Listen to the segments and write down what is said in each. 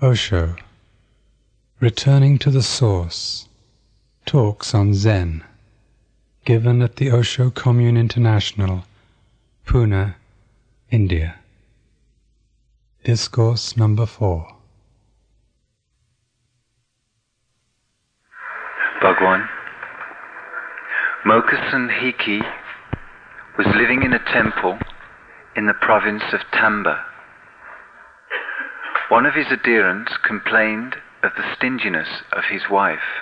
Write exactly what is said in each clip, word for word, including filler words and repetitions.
Osho, Returning to the Source, Talks on Zen, given at the Osho Commune International, Pune, India. Discourse number four. Bhagwan, Mokusan Hiki was living in a temple in the province of Tamba. One of his adherents complained of the stinginess of his wife.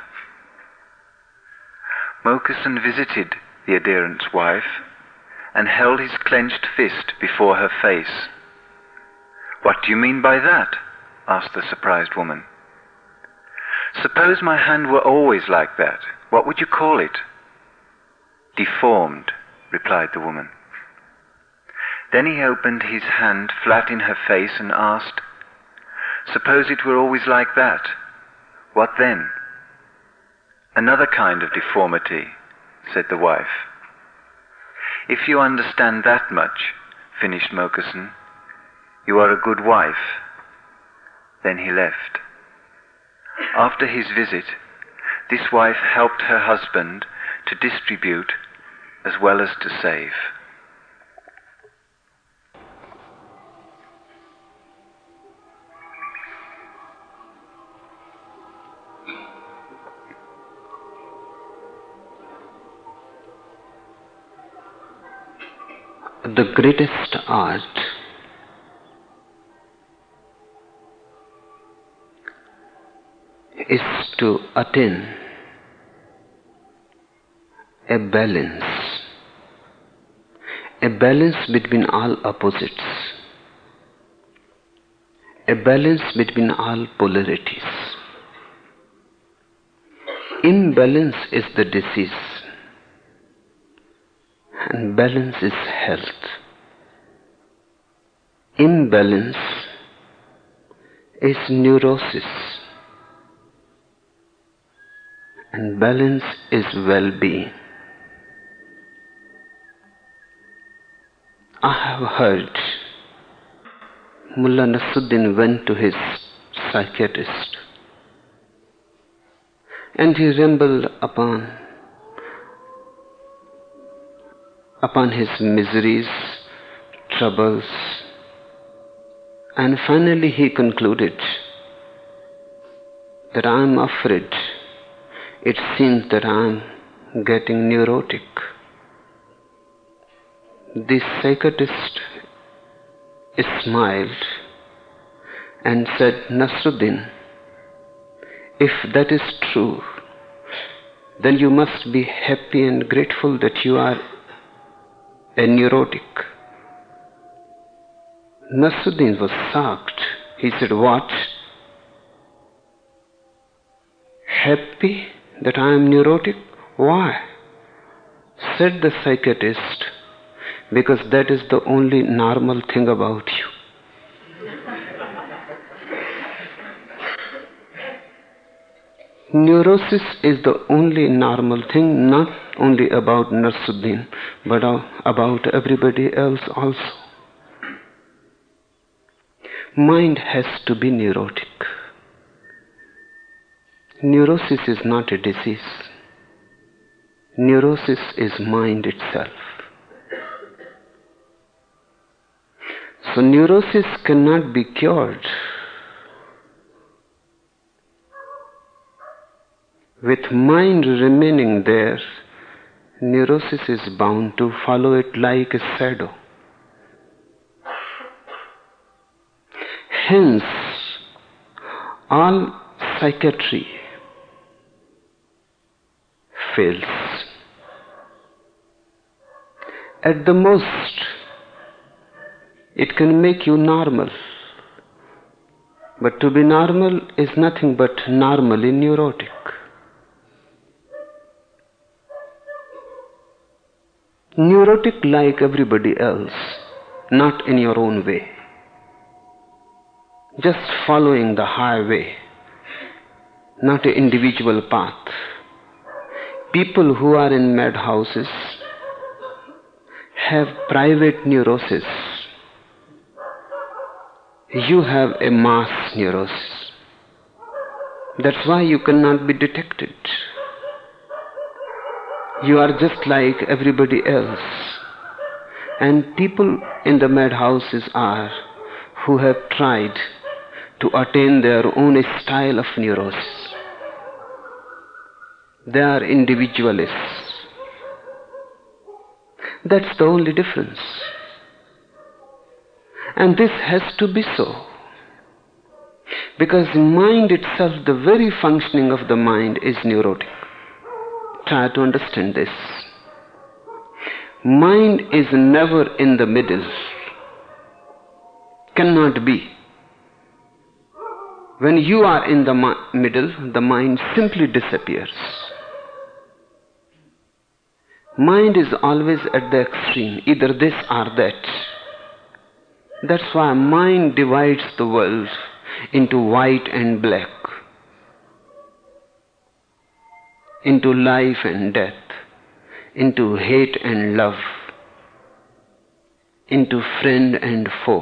Mokusan visited the adherent's wife and held his clenched fist before her face. "What do you mean by that?" asked the surprised woman. "Suppose my hand were always like that, what would you call it?" "Deformed," replied the woman. Then he opened his hand flat in her face and asked, "Suppose it were always like that, what then?" "Another kind of deformity," said the wife. "If you understand that much," finished Mokusan, "you are a good wife." Then he left. After his visit, this wife helped her husband to distribute as well as to save. The greatest art is to attain a balance, a balance between all opposites, a balance between all polarities. Imbalance is the disease, and balance is health. Imbalance is neurosis, and balance is well-being. I have heard Mullah Nasruddin went to his psychiatrist and he rambled upon upon his miseries, troubles, and finally he concluded that I am afraid. It seems that I am getting neurotic. The psychiatrist smiled and said, "Nasruddin, if that is true, then you must be happy and grateful that you are a neurotic." Nasruddin was shocked. He said, "What? Happy that I am neurotic? Why?" Said the psychiatrist, "Because that is the only normal thing about you." Neurosis is the only normal thing, not only about Nasruddin, but about everybody else also. Mind has to be neurotic. Neurosis is not a disease. Neurosis is mind itself. So neurosis cannot be cured. With mind remaining there, neurosis is bound to follow it like a shadow. Hence, all psychiatry fails. At the most, it can make you normal. But to be normal is nothing but normally neurotic. Neurotic like everybody else, not in your own way. Just following the highway, not an individual path. People who are in madhouses have private neurosis. You have a mass neurosis. That's why you cannot be detected. You are just like everybody else. And people in the madhouses are who have tried to attain their own style of neurosis. They are individualists. That's the only difference. And this has to be so. Because mind itself, the very functioning of the mind is neurotic. Try to understand this. Mind is never in the middle. Cannot be. When you are in the mi- middle, the mind simply disappears. Mind is always at the extreme, either this or that. That's why mind divides the world into white and black, into life and death, into hate and love, into friend and foe.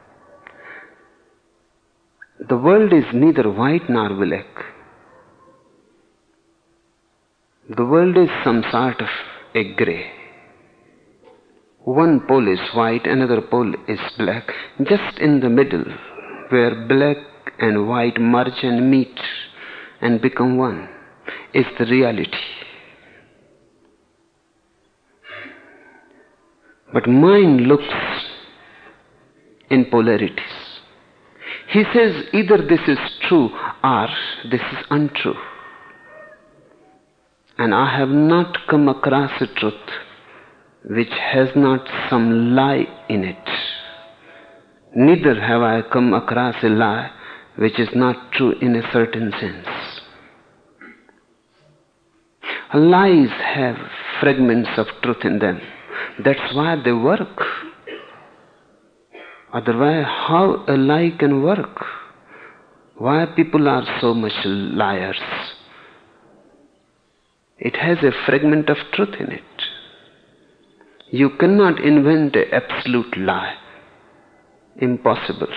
The world is neither white nor black. The world is some sort of a grey. One pole is white, another pole is black. Just in the middle, where black and white merge and meet and become one, is the reality. But mind looks in polarities. He says either this is true or this is untrue. And I have not come across a truth which has not some lie in it. Neither have I come across a lie which is not true in a certain sense. Lies have fragments of truth in them. That's why they work. Otherwise, how a lie can work? Why people are so much liars? It has a fragment of truth in it. You cannot invent an absolute lie. Impossible.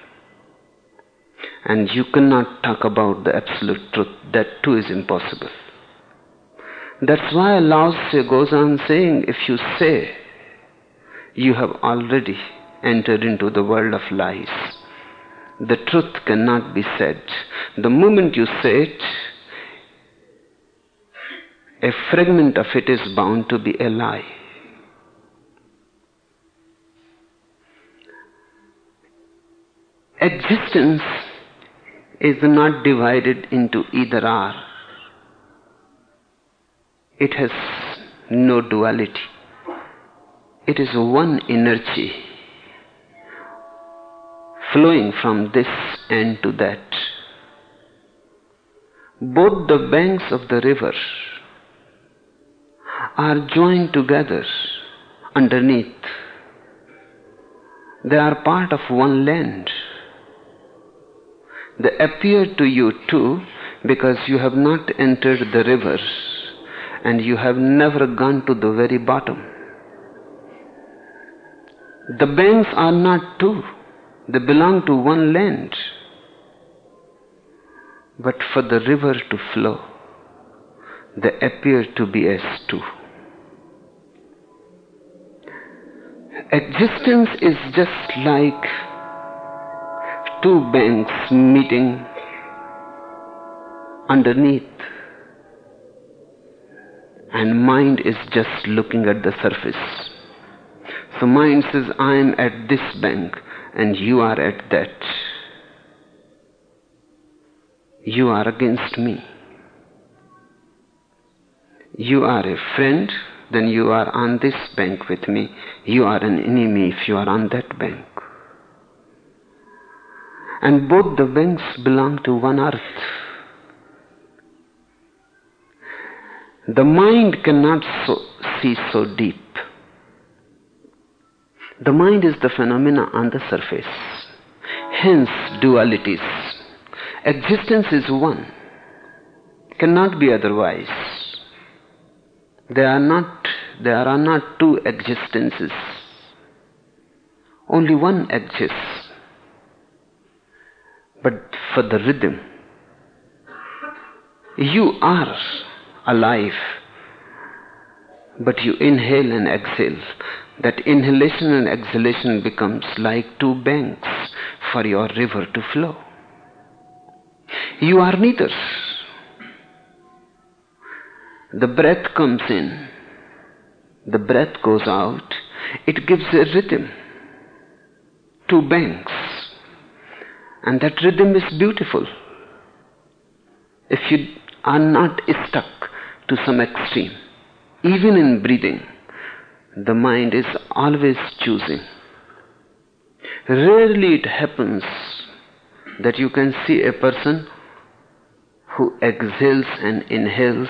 And you cannot talk about the absolute truth. That too is impossible. That's why Lao Tse goes on saying, if you say, you have already entered into the world of lies. The truth cannot be said. The moment you say it, a fragment of it is bound to be a lie. Existence is not divided into either or. It has no duality. It is one energy flowing from this end to that. Both the banks of the river are joined together underneath. They are part of one land. They appear to you too because you have not entered the river and you have never gone to the very bottom. The banks are not two. They belong to one land. But for the river to flow, they appear to be as two. Existence is just like two banks meeting underneath, and mind is just looking at the surface. So mind says, I am at this bank and you are at that. You are against me. You are a friend, then you are on this bank with me. You are an enemy if you are on that bank. And both the banks belong to one earth. The mind cannot so, see so deep. The mind is the phenomena on the surface. Hence dualities. Existence is one. Cannot be otherwise. There are not, there are not two existences. Only one exists. But for the rhythm, You are alive, but you inhale and exhale. That inhalation and exhalation becomes like two banks for your river to flow. You are neither. The breath comes in, the breath goes out, it gives a rhythm, two banks, and that rhythm is beautiful. If you are not stuck to some extreme, even in breathing, the mind is always choosing. Rarely it happens that you can see a person who exhales and inhales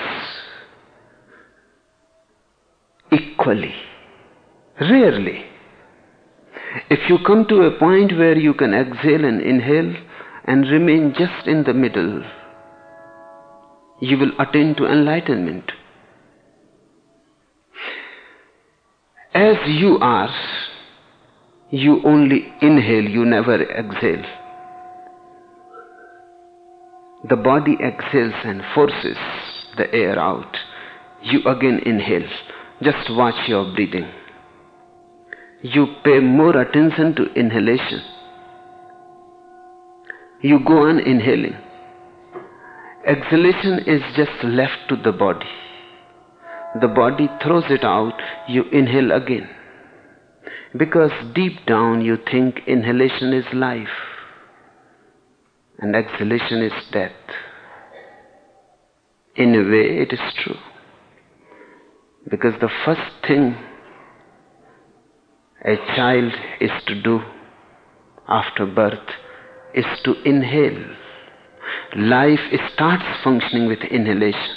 equally. Rarely. If you come to a point where you can exhale and inhale and remain just in the middle, you will attain to enlightenment. As you are, you only inhale, you never exhale. The body exhales and forces the air out. You again inhale. Just watch your breathing. You pay more attention to inhalation. You go on inhaling. Exhalation is just left to the body. The body throws it out, you inhale again. Because deep down you think inhalation is life and exhalation is death. In a way it is true. Because the first thing a child is to do after birth is to inhale. Life starts functioning with inhalation.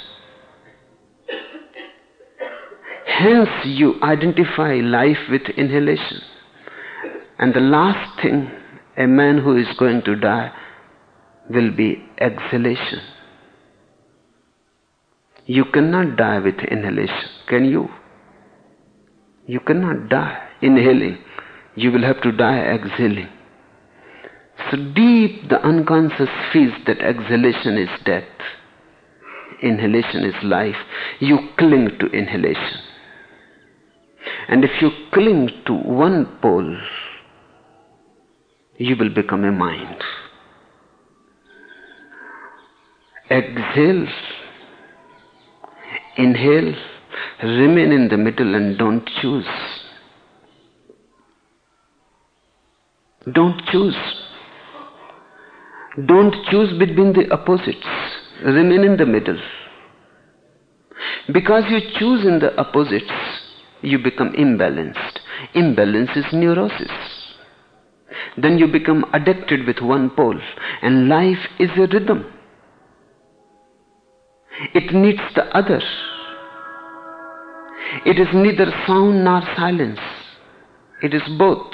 Hence you identify life with inhalation. And the last thing a man who is going to die will be exhalation. You cannot die with inhalation, can you? You cannot die inhaling. You will have to die exhaling. So deep the unconscious feels that exhalation is death, inhalation is life. You cling to inhalation. And if you cling to one pole, you will become a mind. Exhale, inhale, remain in the middle and don't choose. Don't choose. Don't choose between the opposites. Remain in the middle. Because you choose in the opposites, you become imbalanced. Imbalance is neurosis. Then you become addicted with one pole. And life is a rhythm. It needs the other. It is neither sound nor silence. It is both.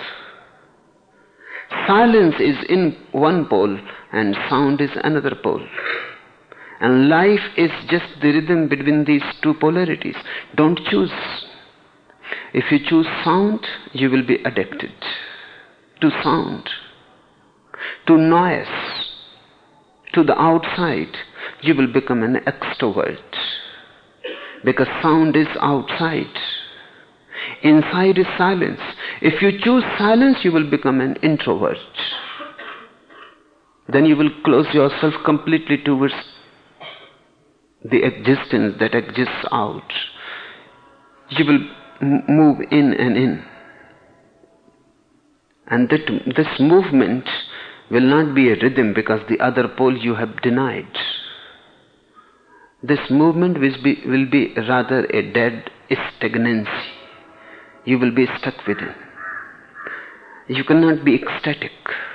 Silence is in one pole and sound is another pole. And life is just the rhythm between these two polarities. Don't choose. If you choose sound, you will be addicted to sound, to noise, to the outside. You will become an extrovert because sound is outside. Inside is silence. If you choose silence, you will become an introvert. Then you will close yourself completely towards the existence that exists out. You will m- move in and in. And that, this movement will not be a rhythm because the other pole you have denied. This movement will be, will be rather a dead stagnancy. You will be stuck within. You cannot be ecstatic.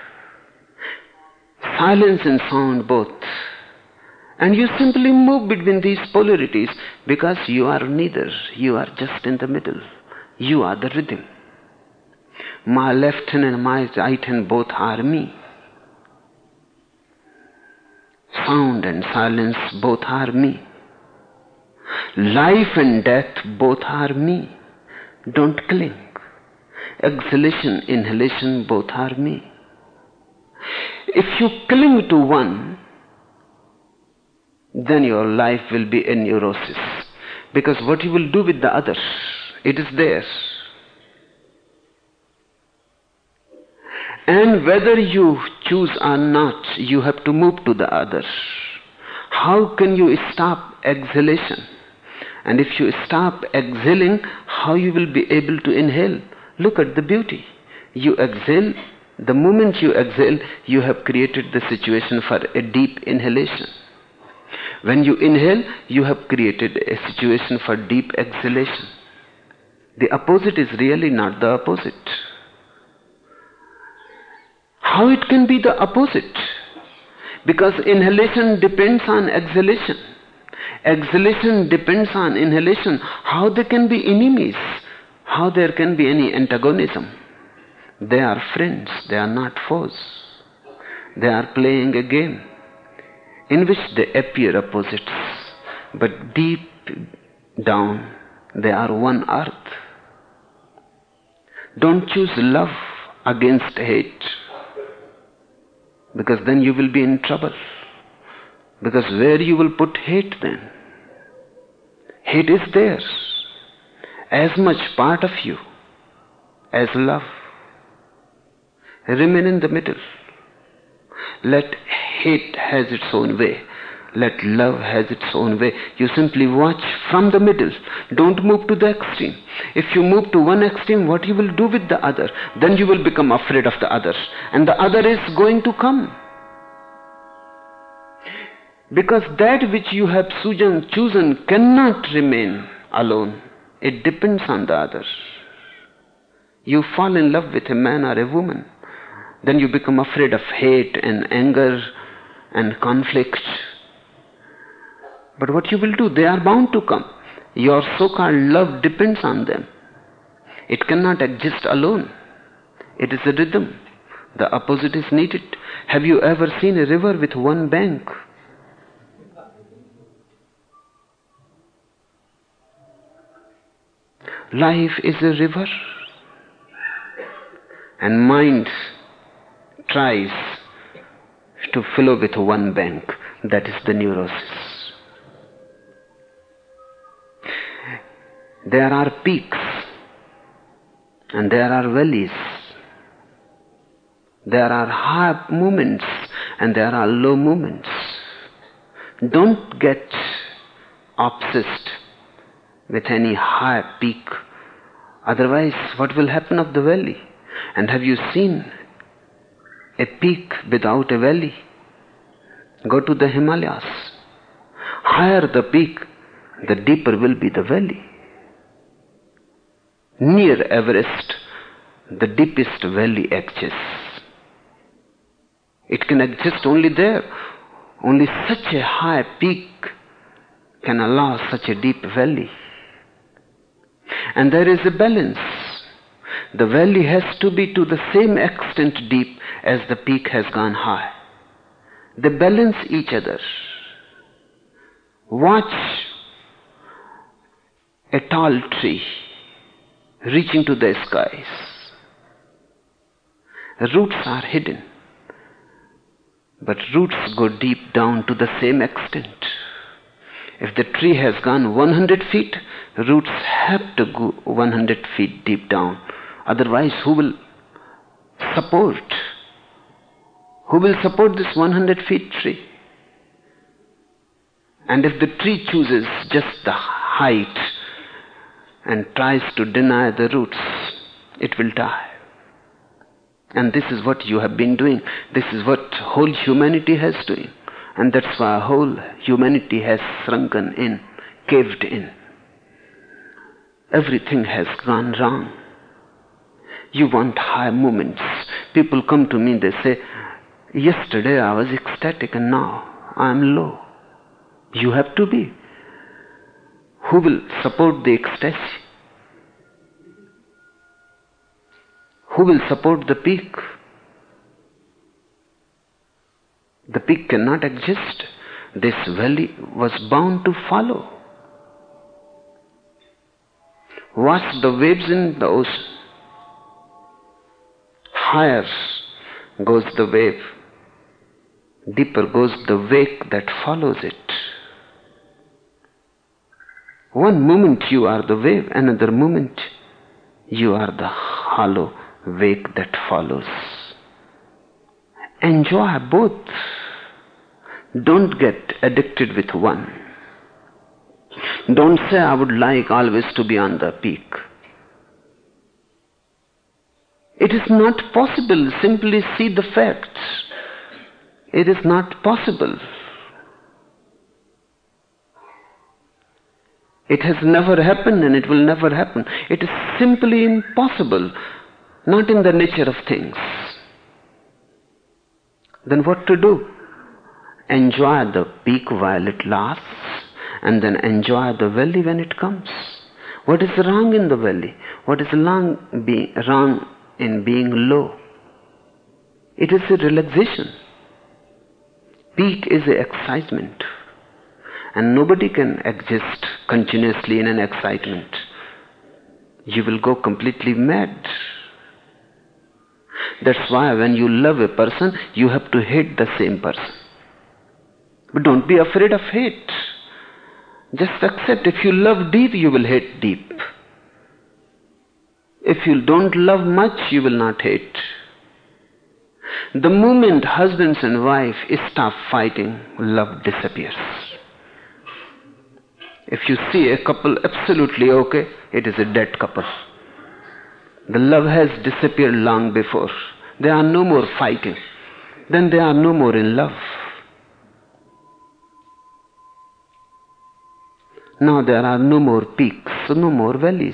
Silence and sound both. And you simply move between these polarities because you are neither. You are just in the middle. You are the rhythm. My left hand and my right hand both are me. Sound and silence both are me. Life and death both are me. Don't cling. Exhalation, inhalation both are me. If you cling to one, then your life will be a neurosis. Because what you will do with the other, it is there. And whether you choose or not, you have to move to the other. How can you stop exhalation? And if you stop exhaling, how you will be able to inhale? Look at the beauty. You exhale. The moment you exhale, you have created the situation for a deep inhalation. When you inhale, you have created a situation for deep exhalation. The opposite is really not the opposite. How it can be the opposite? Because inhalation depends on exhalation. Exhalation depends on inhalation. How they can be enemies? How there can be any antagonism? They are friends, they are not foes. They are playing a game in which they appear opposites, but deep down they are one earth. Don't choose love against hate, because then you will be in trouble. Because where you will put hate then? Hate is there, as much part of you as love. Remain in the middle. Let hate has its own way. Let love has its own way. You simply watch from the middle. Don't move to the extreme. If you move to one extreme, what you will do with the other? Then you will become afraid of the other. And the other is going to come. Because that which you have chosen cannot remain alone. It depends on the other. You fall in love with a man or a woman. Then you become afraid of hate and anger and conflict. But what you will do? They are bound to come. Your so-called love depends on them. It cannot exist alone. It is a rhythm. The opposite is needed. Have you ever seen a river with one bank? Life is a river. And mind tries to flow with one bank. That is the neurosis. There are peaks and there are valleys. There are high moments and there are low moments. Don't get obsessed with any high peak. Otherwise, what will happen of the valley? And have you seen a peak without a valley? Go to the Himalayas. Higher the peak, the deeper will be the valley. Near Everest, the deepest valley exists. It can exist only there. Only such a high peak can allow such a deep valley. And there is a balance. The valley has to be to the same extent deep as the peak has gone high. They balance each other. Watch a tall tree reaching to the skies. Roots are hidden, but roots go deep down to the same extent. If the tree has gone one hundred feet, roots have to go one hundred feet deep down. Otherwise, who will support? Who will support this one hundred feet tree? And if the tree chooses just the height and tries to deny the roots, it will die. And this is what you have been doing. This is what whole humanity has doing. And that's why whole humanity has shrunken in, caved in. Everything has gone wrong. You want high moments. People come to me, they say, yesterday I was ecstatic and now I am low. You have to be. Who will support the ecstasy? Who will support the peak? The peak cannot exist. This valley was bound to follow. Watch the waves in the ocean. Higher goes the wave, deeper goes the wake that follows it. One moment you are the wave, another moment you are the hollow wake that follows. Enjoy both. Don't get addicted with one. Don't say, I would like always to be on the peak. It is not possible. Simply see the facts. It is not possible. It has never happened and it will never happen. It is simply impossible, not in the nature of things. Then what to do? Enjoy the peak while it lasts, and then enjoy the valley when it comes. What is wrong in the valley? What is wrong, be, wrong in being low? It is a relaxation. Peak is an excitement. And nobody can exist continuously in an excitement. You will go completely mad. That's why when you love a person, you have to hate the same person. But don't be afraid of hate. Just accept. If you love deep, you will hate deep. If you don't love much, you will not hate. The moment husbands and wife stop fighting, love disappears. If you see a couple absolutely okay, it is a dead couple. The love has disappeared long before. There are no more fighting. Then they are no more in love. Now there are no more peaks, no more valleys.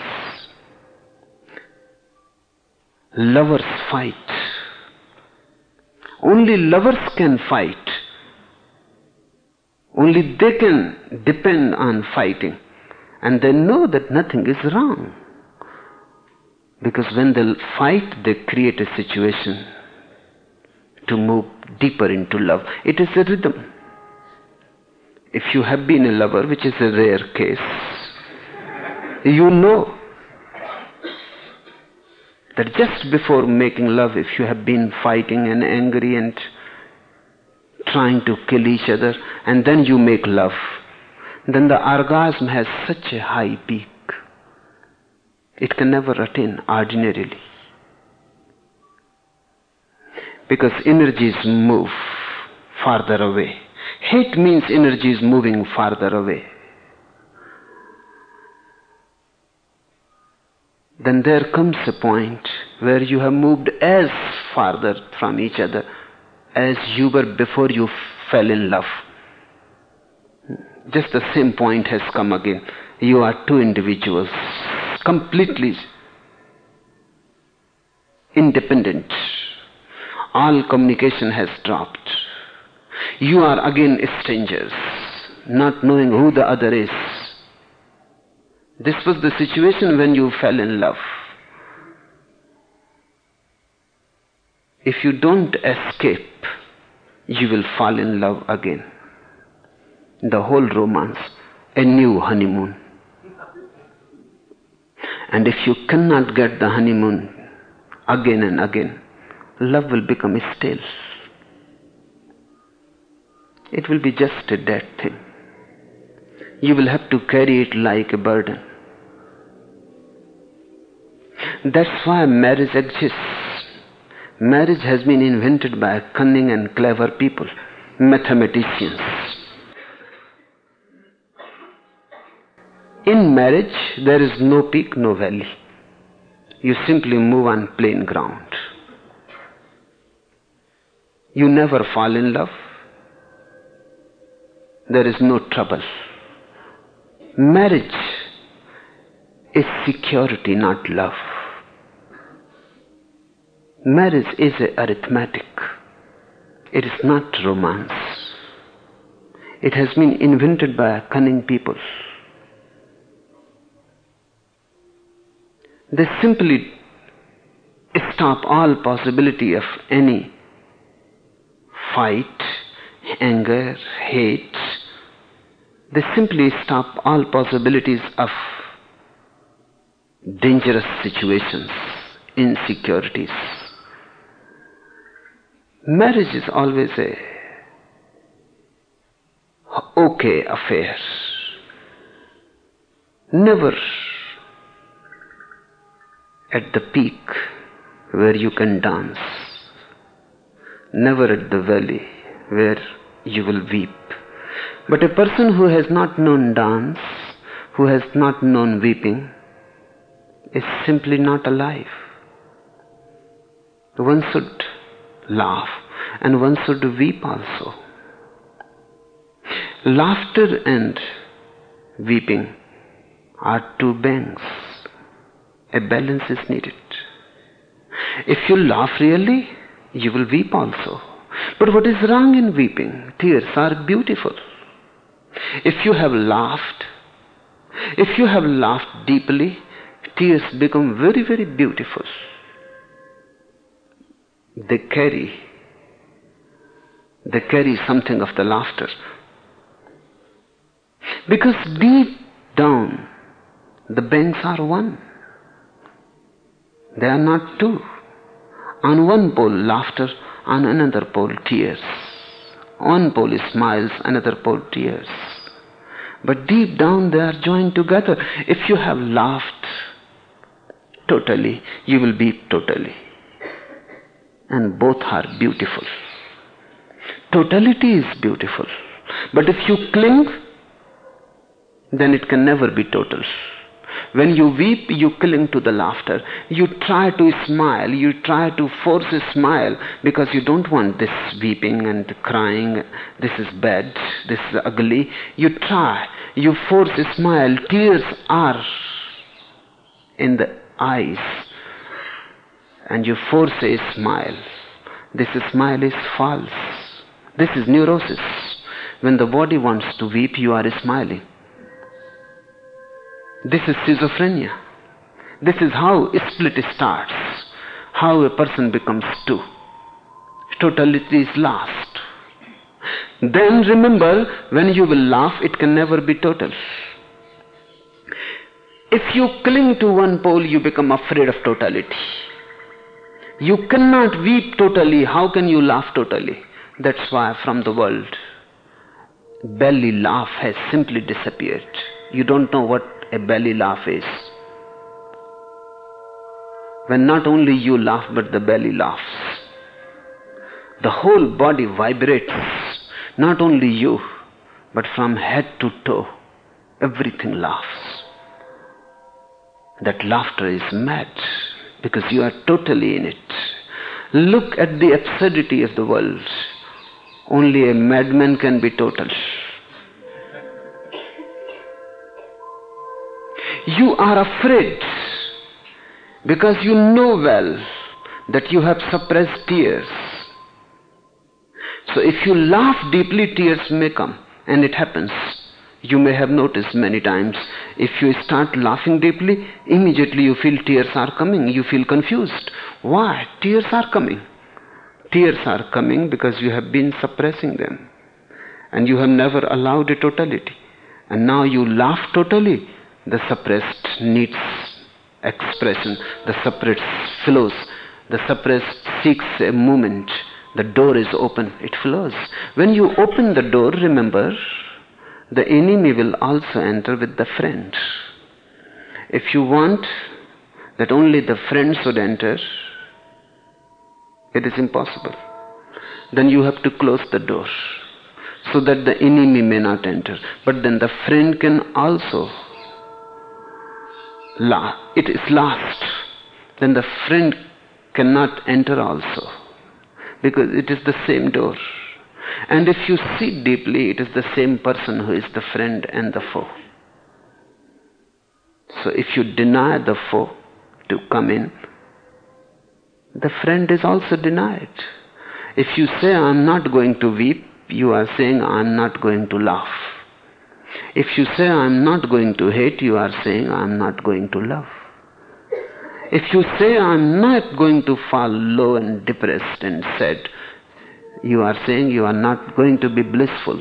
Lovers fight. Only lovers can fight. Only they can depend on fighting. And they know that nothing is wrong. Because when they fight, they create a situation to move deeper into love. It is a rhythm. If you have been a lover, which is a rare case, you know that just before making love, if you have been fighting and angry and trying to kill each other, and then you make love, then the orgasm has such a high peak. It can never attain ordinarily. Because energies move farther away. Hate means energy is moving farther away. Then there comes a point where you have moved as farther from each other as you were before you fell in love. Just the same point has come again. You are two individuals, completely independent. All communication has dropped. You are again strangers, not knowing who the other is. This was the situation when you fell in love. If you don't escape, you will fall in love again. The whole romance, a new honeymoon. And if you cannot get the honeymoon again and again, love will become stale. It will be just a dead thing. You will have to carry it like a burden. That's why marriage exists. Marriage has been invented by cunning and clever people, mathematicians. In marriage, there is no peak, no valley. You simply move on plain ground. You never fall in love. There is no trouble. Marriage is security, not love. Marriage is a arithmetic. It is not romance. It has been invented by cunning people. They simply stop all possibility of any fight, anger, hate. They simply stop all possibilities of dangerous situations, insecurities. Marriage is always a okay affair. Never at the peak where you can dance, never at the valley where you will weep. But a person who has not known dance, who has not known weeping, is simply not alive. One should laugh and one should weep also. Laughter and weeping are two banks. A balance is needed. If you laugh really, you will weep also. But what is wrong in weeping? Tears are beautiful. If you have laughed, if you have laughed deeply, tears become very, very beautiful. They carry, they carry something of the laughter. Because deep down, the banks are one. They are not two. On one pole, laughter, on another pole, tears. One pole is smiles, another pole, tears. But deep down, they are joined together. If you have laughed totally, you will weep totally. And both are beautiful. Totality is beautiful. But if you cling, then it can never be total. When you weep, you cling to the laughter. You try to smile. You try to force a smile because you don't want this weeping and crying. This is bad. This is ugly. You try. You force a smile. Tears are in the eyes. And you force a smile. This smile is false. This is neurosis. When the body wants to weep, you are smiling. This is schizophrenia. This is how a split starts. How a person becomes two. Totality is lost. Then remember, when you will laugh, it can never be total. If you cling to one pole, you become afraid of totality. You cannot weep totally. How can you laugh totally? That's why from the world, belly laugh has simply disappeared. You don't know what a belly laugh is. When not only you laugh, but the belly laughs. The whole body vibrates. Not only you, but from head to toe, everything laughs. That laughter is mad, because you are totally in it. Look at the absurdity of the world. Only a madman can be total. You are afraid because you know well that you have suppressed tears. So if you laugh deeply, tears may come, and it happens. You may have noticed many times, if you start laughing deeply, immediately you feel tears are coming. You feel confused. Why? Tears are coming. Tears are coming because you have been suppressing them. And you have never allowed a totality. And now you laugh totally. The suppressed needs expression. The suppressed flows. The suppressed seeks a movement. The door is open. It flows. When you open the door, remember, the enemy will also enter with the friend. If you want that only the friend should enter, it is impossible. Then you have to close the door so that the enemy may not enter. But then the friend can also la- it is last. Then the friend cannot enter also, because it is the same door. And if you see deeply, it is the same person who is the friend and the foe. So if you deny the foe to come in, the friend is also denied. If you say, I am not going to weep, you are saying, I am not going to laugh. If you say, I am not going to hate, you are saying, I am not going to love. If you say, I am not going to fall low and depressed and sad, you are saying you are not going to be blissful.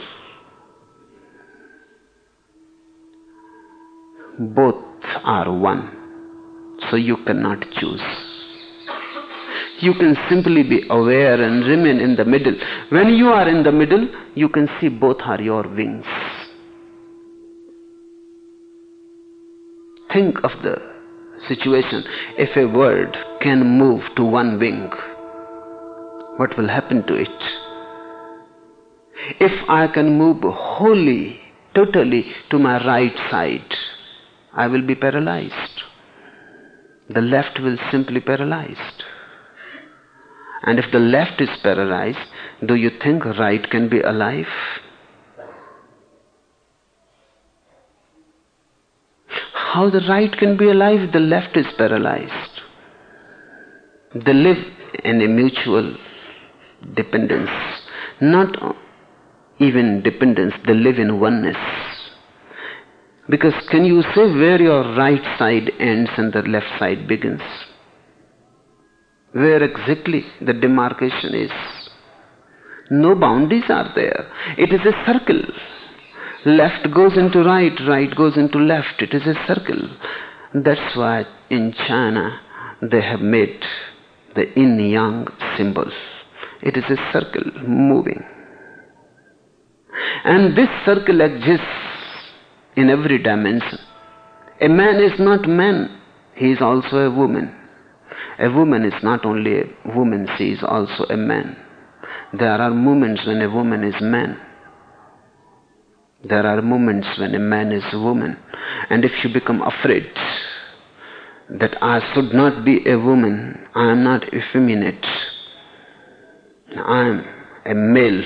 Both are one, so you cannot choose. You can simply be aware and remain in the middle. When you are in the middle, you can see both are your wings. think of the situation. If a bird can move to one wing, what will happen to it? If I can move wholly, totally to my right side, I will be paralyzed. The left will simply paralyzed. And if the left is paralyzed, do you think right can be alive? How the right can be alive if the left is paralyzed? They live in a mutual dependence. Not even dependence, they live in oneness. Because can you say where your right side ends and the left side begins? Where exactly the demarcation is? No boundaries are there. It is a circle. Left goes into right, right goes into left. It is a circle. That's why in China they have made the yin-yang symbol. It is a circle moving. And this circle exists in every dimension. A man is not man, he is also a woman. A woman is not only a woman, she is also a man. There are moments when a woman is man. There are moments when a man is a woman. And if you become afraid that I should not be a woman, I am not effeminate, I am a male,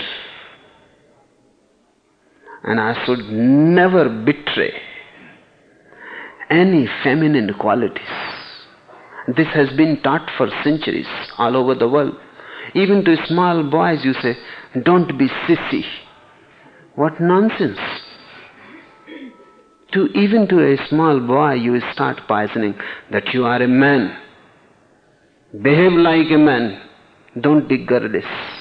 and I should never betray any feminine qualities. This has been taught for centuries all over the world. Even to small boys you say, don't be sissy. What nonsense. To even to a small boy you start poisoning that you are a man. Behave like a man. Don't be girlish.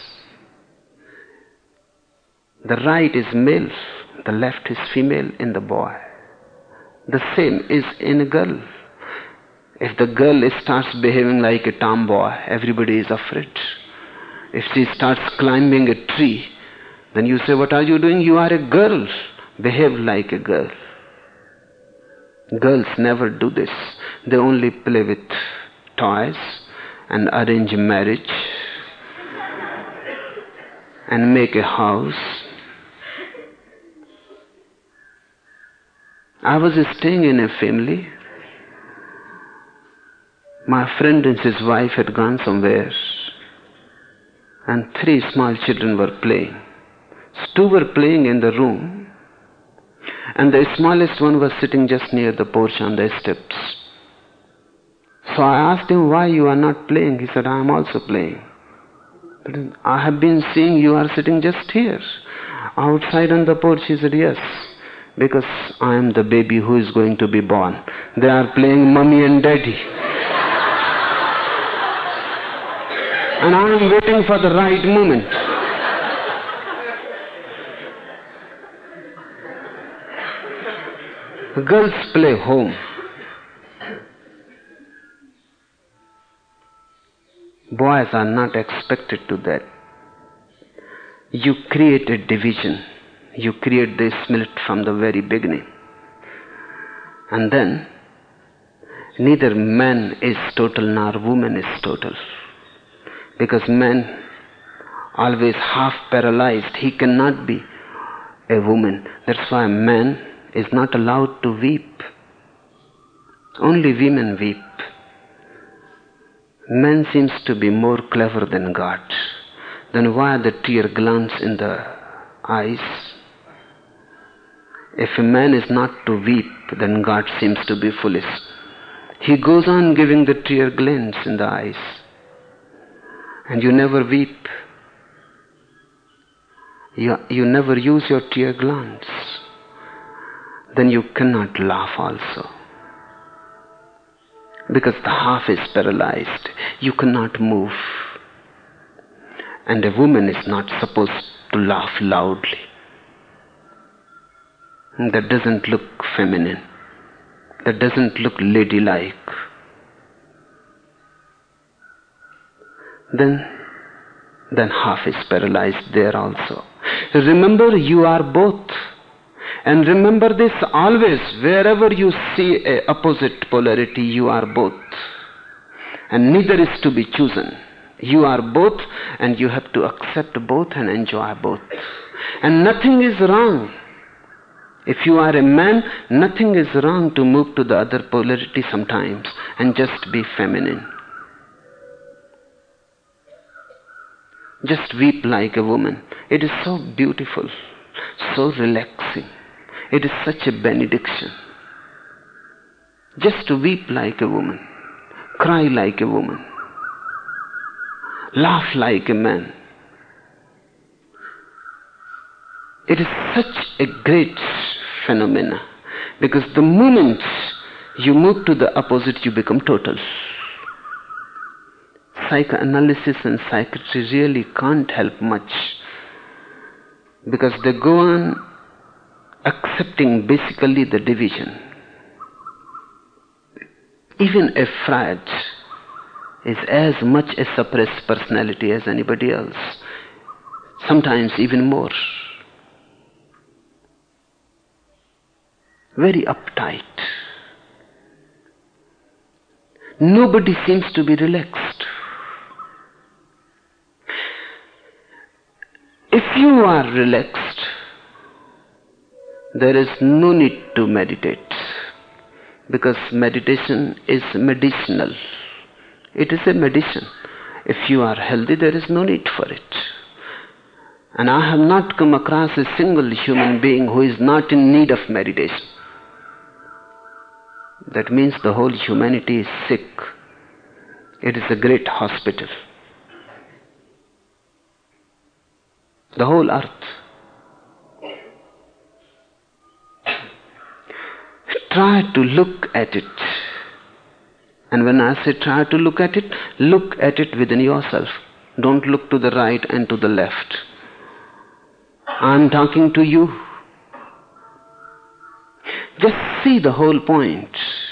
The right is male, the left is female in the boy. The same is in a girl. If the girl starts behaving like a tomboy, everybody is afraid. If she starts climbing a tree, then you say, what are you doing? You are a girl. Behave like a girl. Girls never do this. They only play with toys and arrange a marriage and make a house. I was staying in a family. My friend and his wife had gone somewhere, and three small children were playing. Two were playing in the room, and the smallest one was sitting just near the porch on the steps. So I asked him, why you are not playing? He said, I am also playing. But I have been seeing you are sitting just here, outside on the porch. He said, yes, because I am the baby who is going to be born. They are playing mommy and daddy. And I am waiting for the right moment. Girls play home. Boys are not expected to that. You create a division. You create the split from the very beginning. And then, neither man is total nor woman is total. Because man, always half paralyzed, he cannot be a woman. That's why man is not allowed to weep. Only women weep. Man seems to be more clever than God. Then why the tear glands in the eyes? If a man is not to weep, then God seems to be foolish. He goes on giving the tear glands in the eyes. And you never weep. You, you never use your tear glands. Then you cannot laugh also. Because the half is paralyzed. You cannot move. And a woman is not supposed to laugh loudly. That doesn't look feminine. That doesn't look ladylike. Then, then half is paralyzed there also. Remember, you are both. And remember this always, wherever you see a opposite polarity, you are both. And neither is to be chosen. You are both, and you have to accept both and enjoy both. And nothing is wrong. If you are a man, nothing is wrong to move to the other polarity sometimes and just be feminine. Just weep like a woman. It is so beautiful, so relaxing. It is such a benediction. Just to weep like a woman, cry like a woman, laugh like a man. It is such a great phenomena, because the moment you move to the opposite, you become total. Psychoanalysis and psychiatry really can't help much, because they go on accepting basically the division. Even a Freud is as much a suppressed personality as anybody else, sometimes even more. Very uptight. Nobody seems to be relaxed. If you are relaxed, there is no need to meditate, because meditation is medicinal. It is a medicine. If you are healthy, there is no need for it. And I have not come across a single human being who is not in need of meditation. That means the whole humanity is sick. It is a great hospital. The whole earth. Try to look at it. And when I say try to look at it, look at it within yourself. Don't look to the right and to the left. I'm talking to you. Just see the whole point.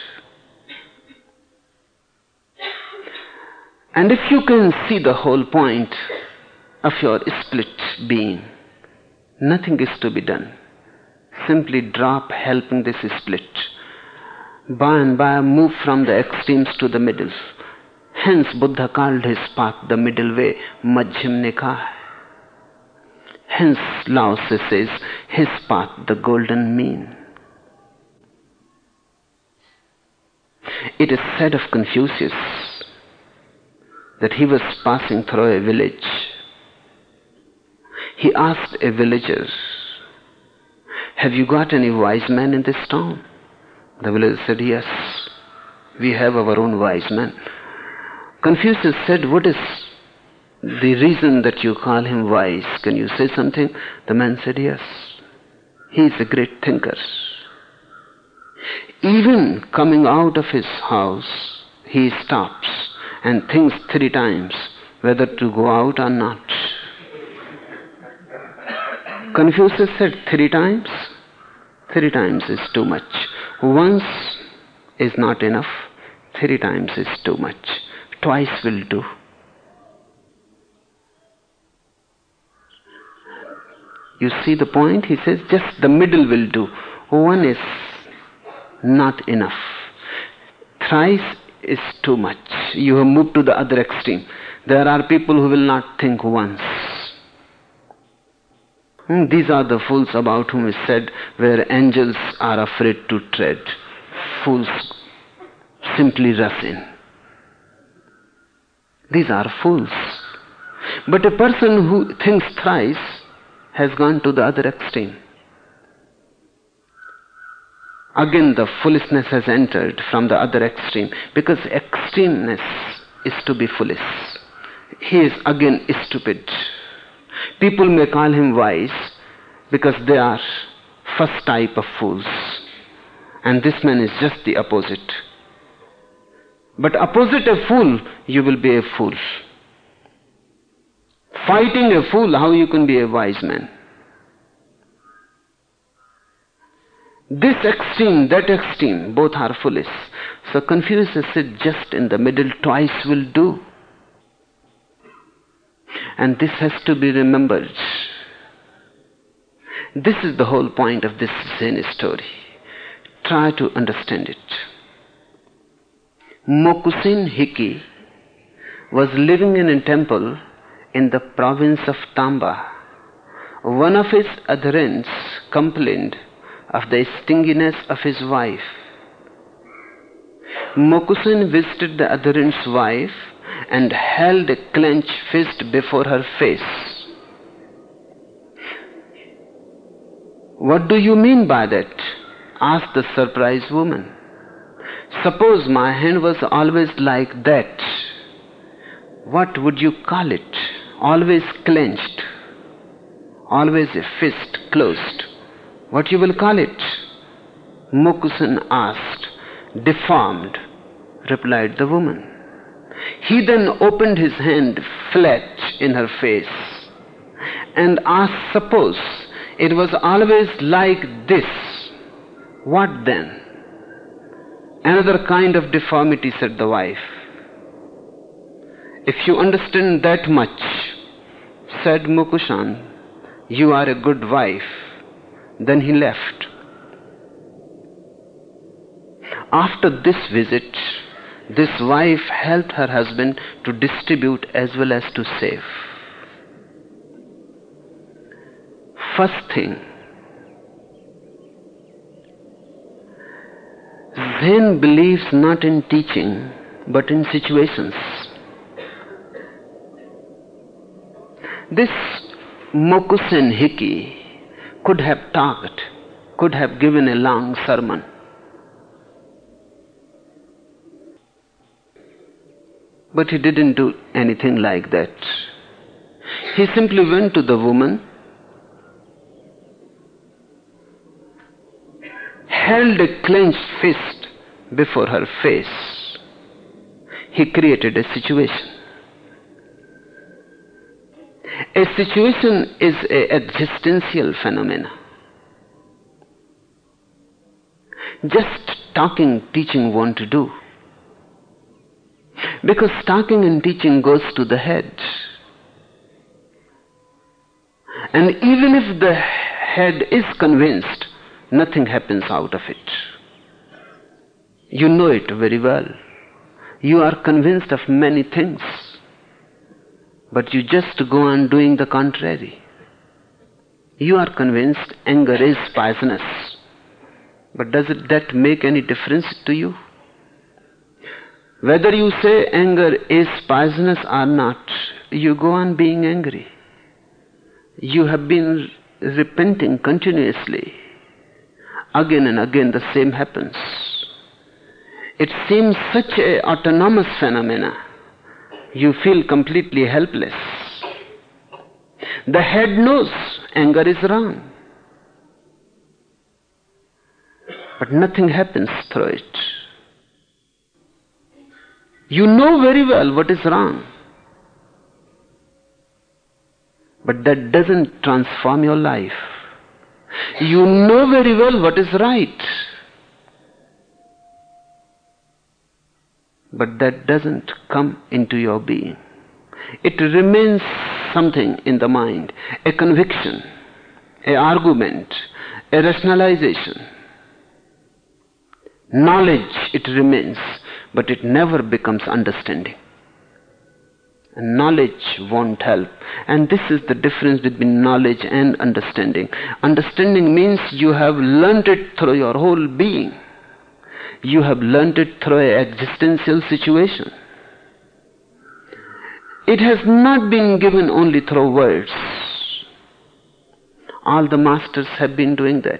And if you can see the whole point of your split being, nothing is to be done. Simply drop helping this split. By and by move from the extremes to the middle. Hence Buddha called his path the middle way, Majjhim Nikaya. Hence Lao Tse says his path the golden mean. It is said of Confucius that he was passing through a village. He asked a villager, "Have you got any wise men in this town?" The villager said, "Yes, we have our own wise men." Confucius said, "What is the reason that you call him wise? Can you say something?" The man said, "Yes, he is a great thinker. Even coming out of his house, he stops and thinks three times whether to go out or not." Confucius said, "Three times? Three times is too much. Once is not enough. Three times is too much. Twice will do." You see the point? He says just the middle will do. One is not enough. Thrice is too much. You have moved to the other extreme. There are people who will not think once. Hmm, these are the fools about whom is said, where angels are afraid to tread, fools simply rush in. These are fools. But a person who thinks thrice has gone to the other extreme. Again the foolishness has entered from the other extreme, because extremeness is to be foolish. He is again stupid. People may call him wise because they are first type of fools, and this man is just the opposite. But opposite a fool, you will be a fool. Fighting a fool, how you can be a wise man? This extreme, that extreme, both are foolish. So Confucius said just in the middle, twice will do. And this has to be remembered. This is the whole point of this Zen story. Try to understand it. Mokusin Hiki was living in a temple in the province of Tamba. One of his adherents complained of the stinginess of his wife. Mokusin visited the adherent's wife and held a clenched fist before her face. "What do you mean by that?" asked the surprised woman. "Suppose my hand was always like that. What would you call it? Always clenched. Always a fist closed. What you will call it?" Mokusin asked. "Deformed," replied the woman. He then opened his hand flat in her face and asked, "Suppose it was always like this, what then?" "Another kind of deformity," said the wife. "If you understand that much," said Mokusin, "you are a good wife." Then he left. After this visit, this wife helped her husband to distribute as well as to save. First thing, Zen believes not in teaching but in situations. This Mokusin Hiki could have talked, could have given a long sermon. But he didn't do anything like that. He simply went to the woman, held a clenched fist before her face. He created a situation. A situation is an existential phenomena. Just talking, teaching won't do. Because talking and teaching goes to the head. And even if the head is convinced, nothing happens out of it. You know it very well. You are convinced of many things, but you just go on doing the contrary. You are convinced anger is poisonous, but does it, that make any difference to you? Whether you say anger is poisonous or not, you go on being angry. You have been repenting continuously. Again and again the same happens. It seems such an autonomous phenomena. You feel completely helpless. The head knows anger is wrong, but nothing happens through it. You know very well what is wrong, but that doesn't transform your life. You know very well what is right, but that doesn't come into your being. It remains something in the mind, a conviction, an argument, a rationalization. Knowledge, it remains, but it never becomes understanding. And knowledge won't help. And this is the difference between knowledge and understanding. Understanding means you have learnt it through your whole being. You have learnt it through an existential situation. It has not been given only through words. All the masters have been doing that.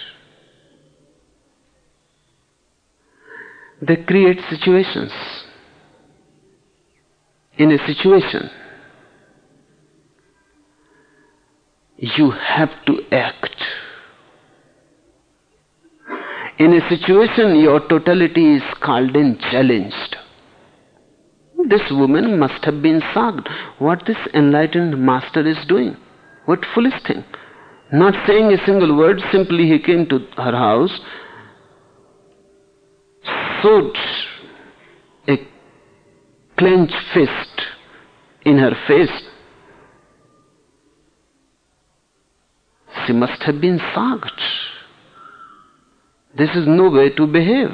They create situations. In a situation, you have to act. In a situation, your totality is called and challenged. This woman must have been shocked. What this enlightened master is doing? What foolish thing. Not saying a single word, simply he came to her house, showed a clenched fist in her face, She must have been shocked. This is no way to behave.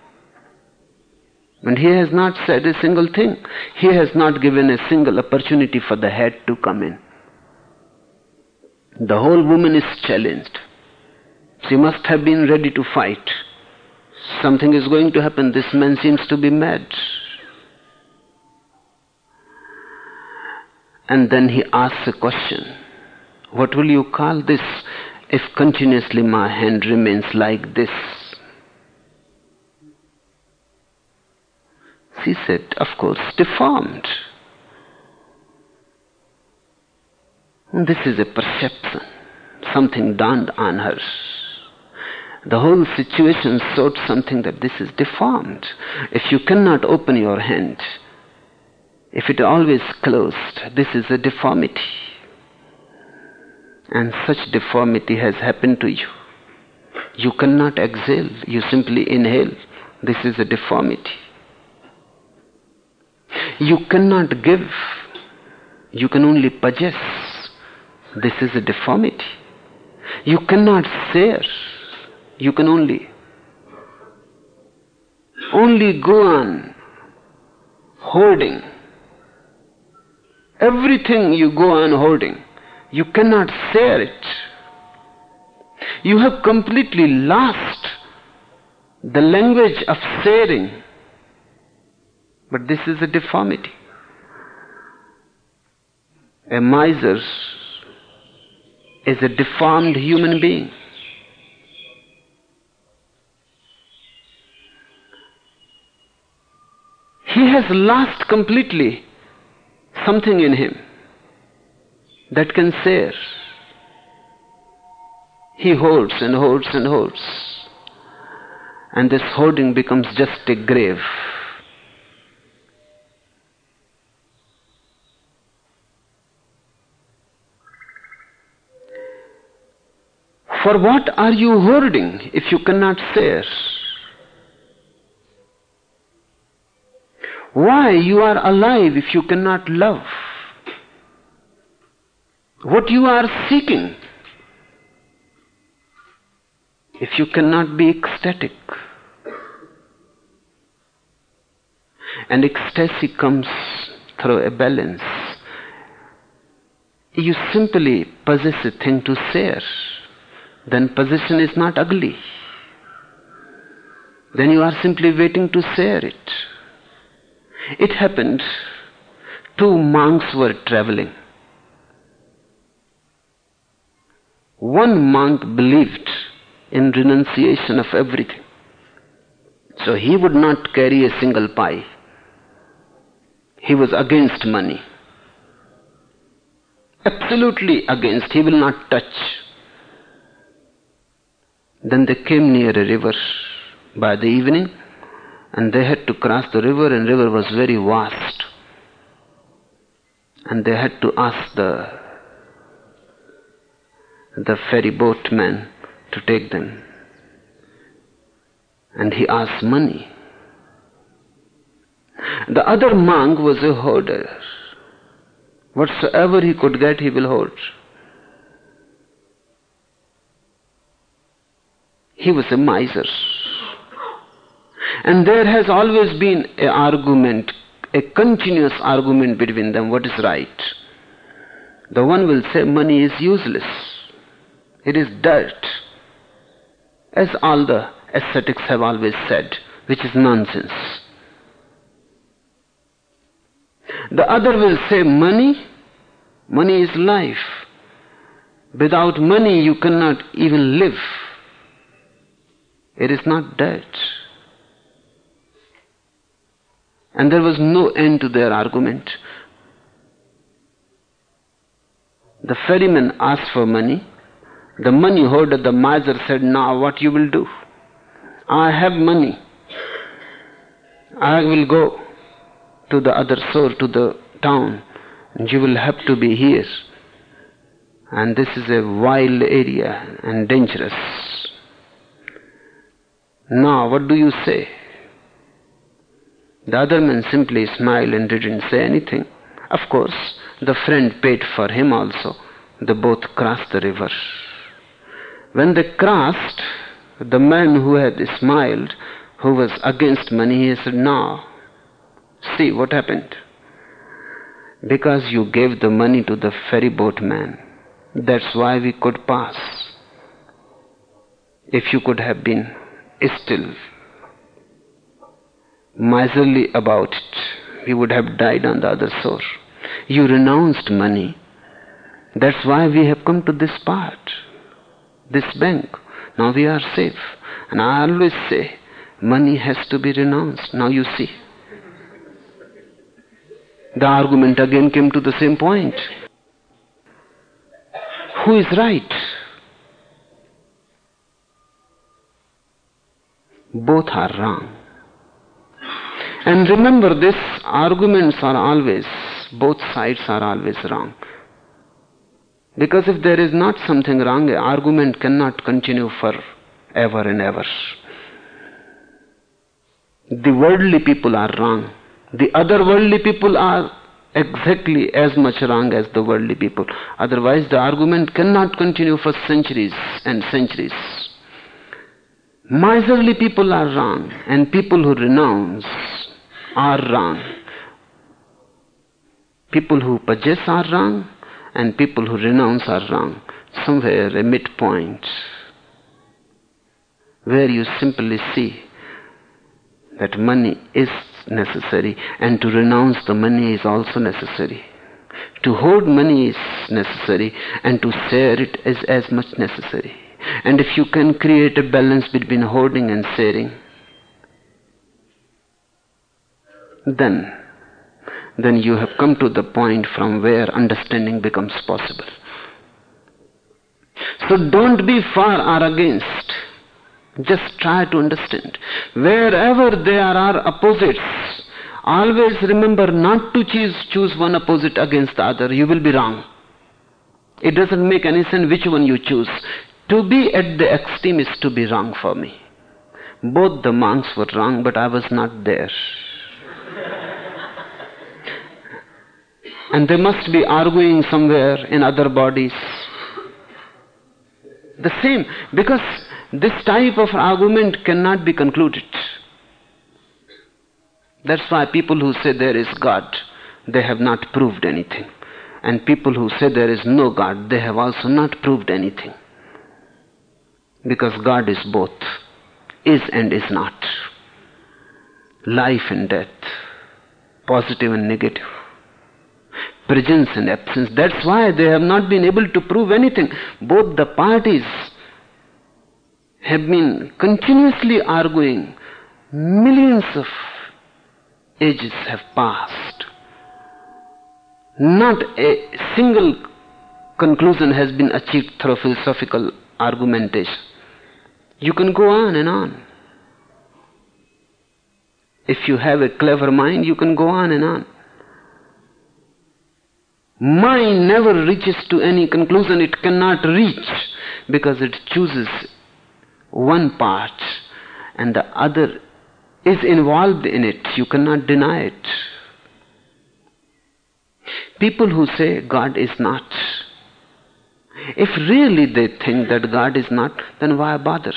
And he has not said a single thing. He has not given a single opportunity for the head to come in. The whole woman is challenged. She must have been ready to fight. Something is going to happen. This man seems to be mad. And then he asks a question. What will you call this if continuously my hand remains like this? She said, of course, deformed. This is a perception. Something dawned on her. The whole situation showed something that this is deformed. If you cannot open your hand, if it always closed, this is a deformity. And such deformity has happened to you. You cannot exhale, you simply inhale. This is a deformity. You cannot give, you can only possess. This is a deformity. You cannot share, you can only, only go on hoarding. Everything you go on hoarding, you cannot share it. You have completely lost the language of sharing. But this is a deformity. A miser is a deformed human being. He has lost completely something in him that can share. He hoards and hoards and hoards. And this hoarding becomes just a grave. For what are you hoarding if you cannot share? Why you are alive if you cannot love? What you are seeking if you cannot be ecstatic? And ecstasy comes through a balance. You simply possess a thing to share. Then possession is not ugly. Then you are simply waiting to share it. It happened, two monks were traveling. One monk believed in renunciation of everything. So he would not carry a single pie. He was against money. Absolutely against. He will not touch. Then they came near a river by the evening, and they had to cross the river, and the river was very vast. And they had to ask the, the ferry boatman to take them. And he asked money. The other monk was a hoarder. Whatsoever he could get, he will hoard. He was a miser. And there has always been an argument, a continuous argument between them, what is right. The one will say money is useless. It is dirt. As all the ascetics have always said, which is nonsense. The other will say money, money is life. Without money you cannot even live. It is not dirt. And there was no end to their argument. The ferryman asked for money. The money hoarder, the miser, said, now what you will do? I have money. I will go to the other shore, to the town, and you will have to be here. And this is a wild area and dangerous. Now, what do you say? The other man simply smiled and didn't say anything. Of course, the friend paid for him also. They both crossed the river. When they crossed, the man who had smiled, who was against money, he said, "No, see what happened. Because you gave the money to the ferry boat man, that's why we could pass. If you could have been still miserly about it, we would have died on the other shore. You renounced money. That's why we have come to this part, this bank. Now we are safe." And I always say, money has to be renounced. Now you see. The argument again came to the same point. Who is right? Both are wrong. And remember this, arguments are always, both sides are always wrong. Because if there is not something wrong, an argument cannot continue for ever and ever. The worldly people are wrong. The other worldly people are exactly as much wrong as the worldly people. Otherwise the argument cannot continue for centuries and centuries. Miserly people are wrong, and people who renounce are wrong. People who possess are wrong, and people who renounce are wrong. Somewhere a midpoint where you simply see that money is necessary, and to renounce the money is also necessary. To hoard money is necessary, and to share it is as much necessary. And if you can create a balance between hoarding and sharing, then then you have come to the point from where understanding becomes possible. So don't be for or against. Just try to understand. Wherever there are opposites, always remember not to choose, choose one opposite against the other. You will be wrong. It doesn't make any sense which one you choose. To be at the extreme is to be wrong for me. Both the monks were wrong, but I was not there. And they must be arguing somewhere in other bodies. The same, because this type of argument cannot be concluded. That's why people who say there is God, they have not proved anything. And people who say there is no God, they have also not proved anything. Because God is both, is and is not. Life and death, positive and negative, presence and absence. That's why they have not been able to prove anything. Both the parties have been continuously arguing. Millions of ages have passed. Not a single conclusion has been achieved through philosophical argumentation. You can go on and on. If you have a clever mind, you can go on and on. Mind never reaches to any conclusion it cannot reach, because it chooses one part and the other is involved in it. You cannot deny it. People who say God is not, if really they think that God is not, then why bother?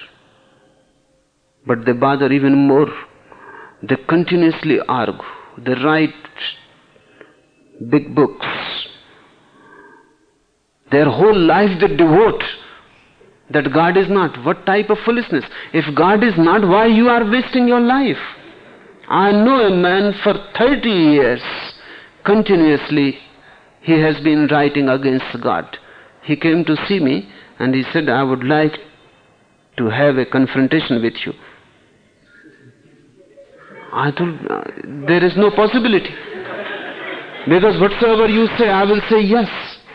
But they bother even more. They continuously argue. They write big books. Their whole life they devote that God is not. What type of foolishness? If God is not, why you are wasting your life? I know a man for thirty years, continuously he has been writing against God. He came to see me and he said, I would like to have a confrontation with you. I told, uh, there is no possibility. Because whatsoever you say, I will say yes.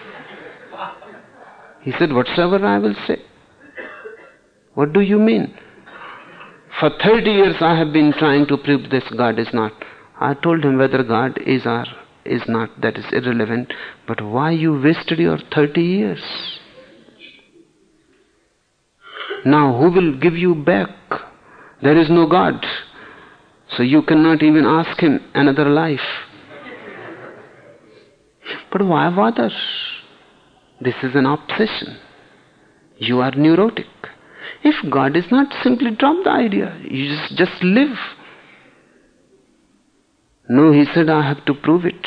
He said, whatsoever I will say. What do you mean? For thirty years I have been trying to prove this God is not. I told him whether God is or is not, that is irrelevant. But why you wasted your thirty years? Now who will give you back? There is no God. So you cannot even ask him another life. But why bother? This is an obsession. You are neurotic. If God is not, simply drop the idea. You just, just live. No, he said, I have to prove it.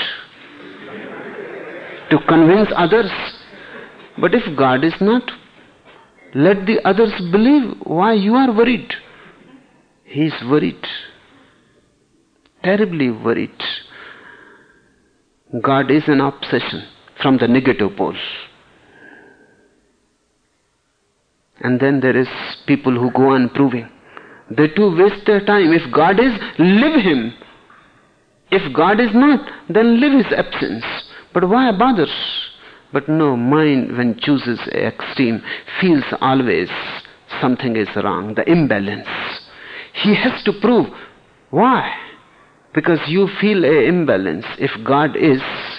To convince others. But if God is not, let the others believe. Why you are worried? He is worried. Terribly worried. God is an obsession from the negative pole. And then there is people who go on proving. They too waste their time. If God is, live Him. If God is not, then live His absence. But why bother? But no, mind when chooses extreme feels always something is wrong, the imbalance. He has to prove. Why? Because you feel a imbalance. If God is,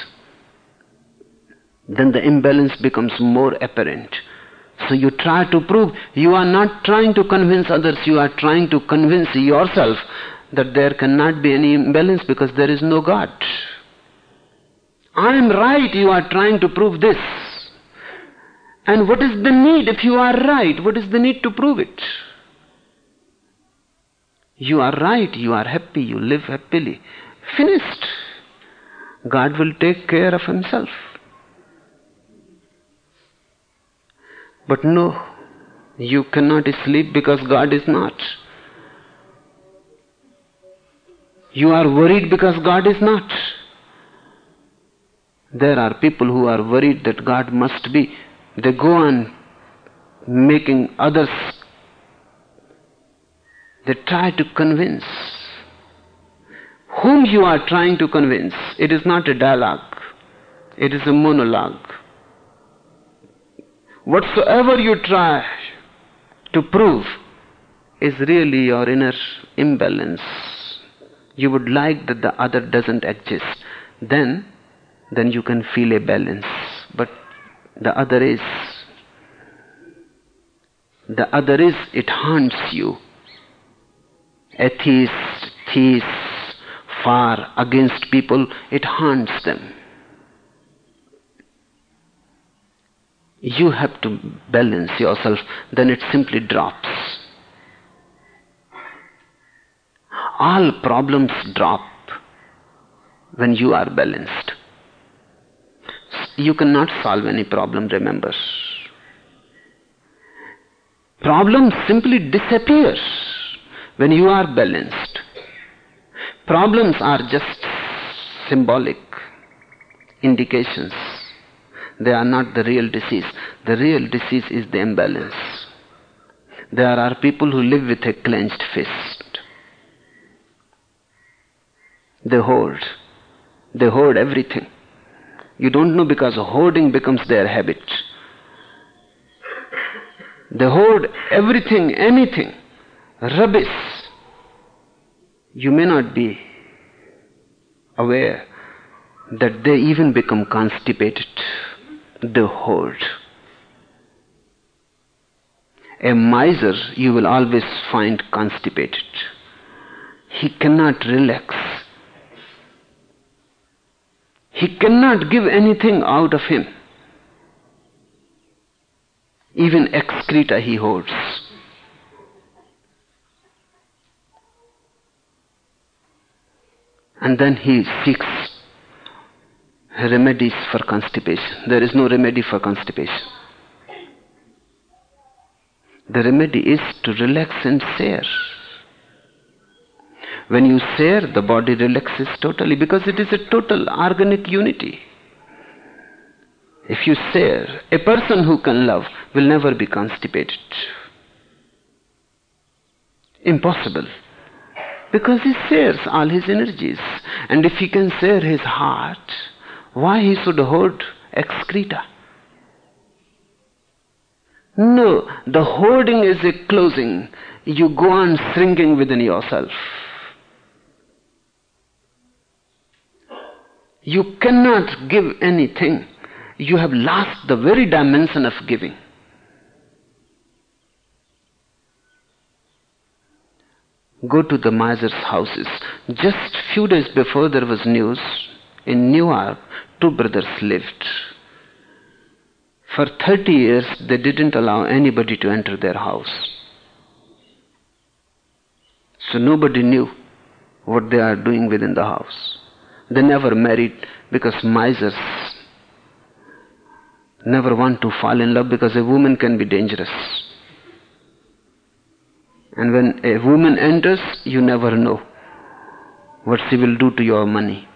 then the imbalance becomes more apparent. So you try to prove. You are not trying to convince others, you are trying to convince yourself that there cannot be any imbalance because there is no God. I am right, you are trying to prove this. And what is the need if you are right? What is the need to prove it? You are right, you are happy, you live happily. Finished. God will take care of Himself. But no, you cannot sleep because God is not. You are worried because God is not. There are people who are worried that God must be. They go on making others. They try to convince. Whom you are trying to convince? It is not a dialogue. It is a monologue. Whatsoever you try to prove is really your inner imbalance. You would like that the other doesn't exist. Then, then you can feel a balance. But the other is. The other is, it haunts you. Atheists, theists, far against people, it haunts them. You have to balance yourself, then it simply drops. All problems drop when you are balanced. You cannot solve any problem, remember. Problem simply disappears when you are balanced. Problems are just symbolic indications. They are not the real disease. The real disease is the imbalance. There are people who live with a clenched fist. They hoard. They hoard everything. You don't know because hoarding becomes their habit. They hoard everything, anything, rubbish. You may not be aware that they even become constipated. They hoard. A miser you will always find constipated. He cannot relax. He cannot give anything out of him. Even excreta he hoards. And then he seeks remedies for constipation. There is no remedy for constipation. The remedy is to relax and share. When you share, the body relaxes totally because it is a total organic unity. If you share, a person who can love will never be constipated. Impossible. Because he shares all his energies. And if he can share his heart, why he should hoard excreta? No, the hoarding is a closing. You go on shrinking within yourself. You cannot give anything. You have lost the very dimension of giving. Go to the miser's houses. Just few days before there was news, in Newark, two brothers lived. For thirty years, they didn't allow anybody to enter their house. So nobody knew what they are doing within the house. They never married because misers never want to fall in love, because a woman can be dangerous. And when a woman enters, you never know what she will do to your money.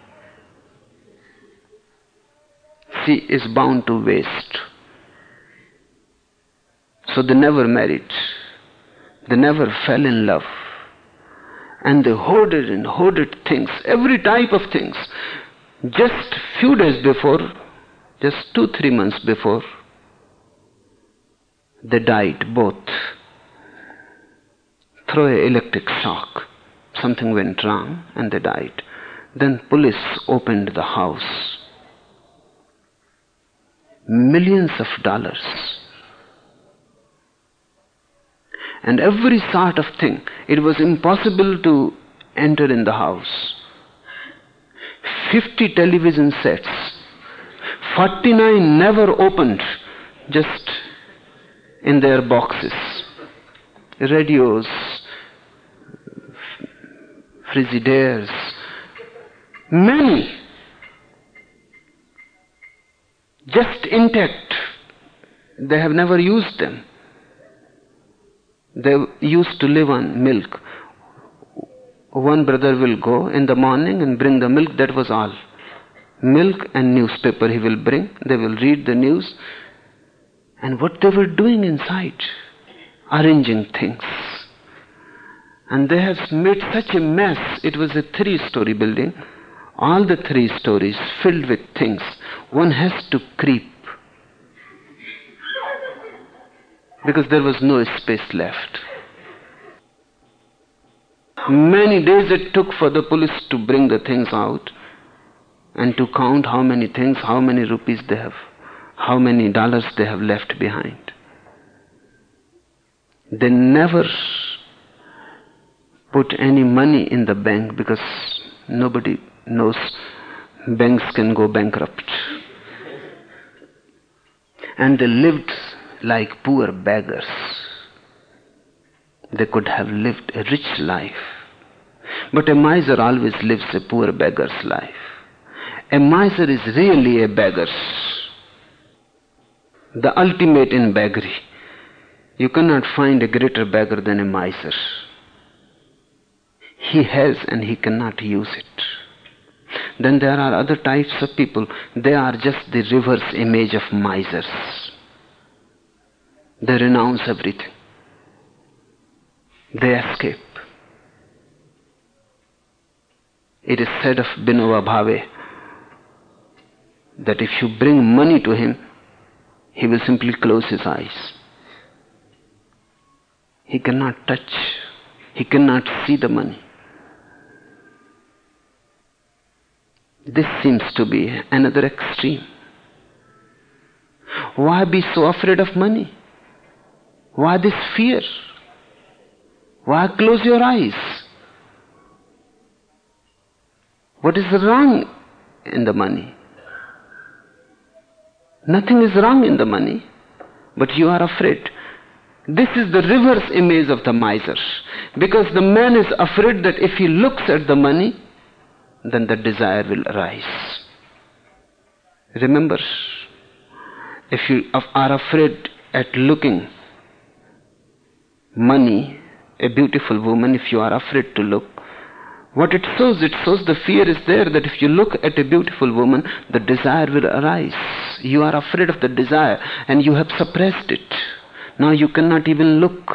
She is bound to waste. So they never married. They never fell in love. And they hoarded and hoarded things, every type of things. Just few days before, just two, three months before, they died both through an electric shock. Something went wrong and they died. Then police opened the house. Millions of dollars. And every sort of thing. It was impossible to enter in the house. Fifty television sets. Forty-nine never opened, just in their boxes. Radios, frigidaires, many, just intact. They have never used them. They used to live on milk. One brother will go in the morning and bring the milk, that was all. Milk and newspaper he will bring. They will read the news. And what they were doing inside, arranging things. And they have made such a mess. It was a three-story building. All the three stories filled with things. One has to creep, because there was no space left. Many days it took for the police to bring the things out and to count how many things, how many rupees they have, how many dollars they have left behind. They never put any money in the bank, because nobody knows banks can go bankrupt. And they lived like poor beggars. They could have lived a rich life. But a miser always lives a poor beggar's life. A miser is really a beggar. The ultimate in beggary. You cannot find a greater beggar than a miser. He has and he cannot use it. Then there are other types of people. They are just the reverse image of misers. They renounce everything. They escape. It is said of Vinoba Bhave that if you bring money to him, he will simply close his eyes. He cannot touch. He cannot see the money. This seems to be another extreme. Why be so afraid of money? Why this fear? Why close your eyes? What is wrong in the money? Nothing is wrong in the money, but you are afraid. This is the reverse image of the miser, because the man is afraid that if he looks at the money, then the desire will arise. Remember, if you are afraid at looking money, a beautiful woman, if you are afraid to look, what it shows, it shows the fear is there that if you look at a beautiful woman, the desire will arise. You are afraid of the desire and you have suppressed it. Now you cannot even look.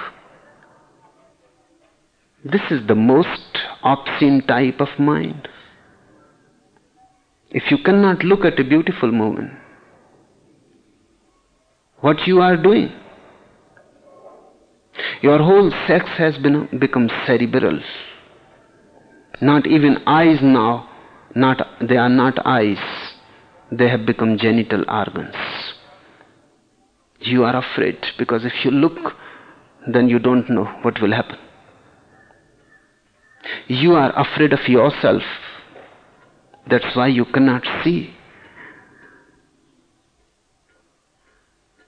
This is the most obscene type of mind. If you cannot look at a beautiful woman, what you are doing? Your whole sex has been become cerebral. Not even eyes now, not, they are not eyes. They have become genital organs. You are afraid, because if you look, then you don't know what will happen. You are afraid of yourself. That's why you cannot see.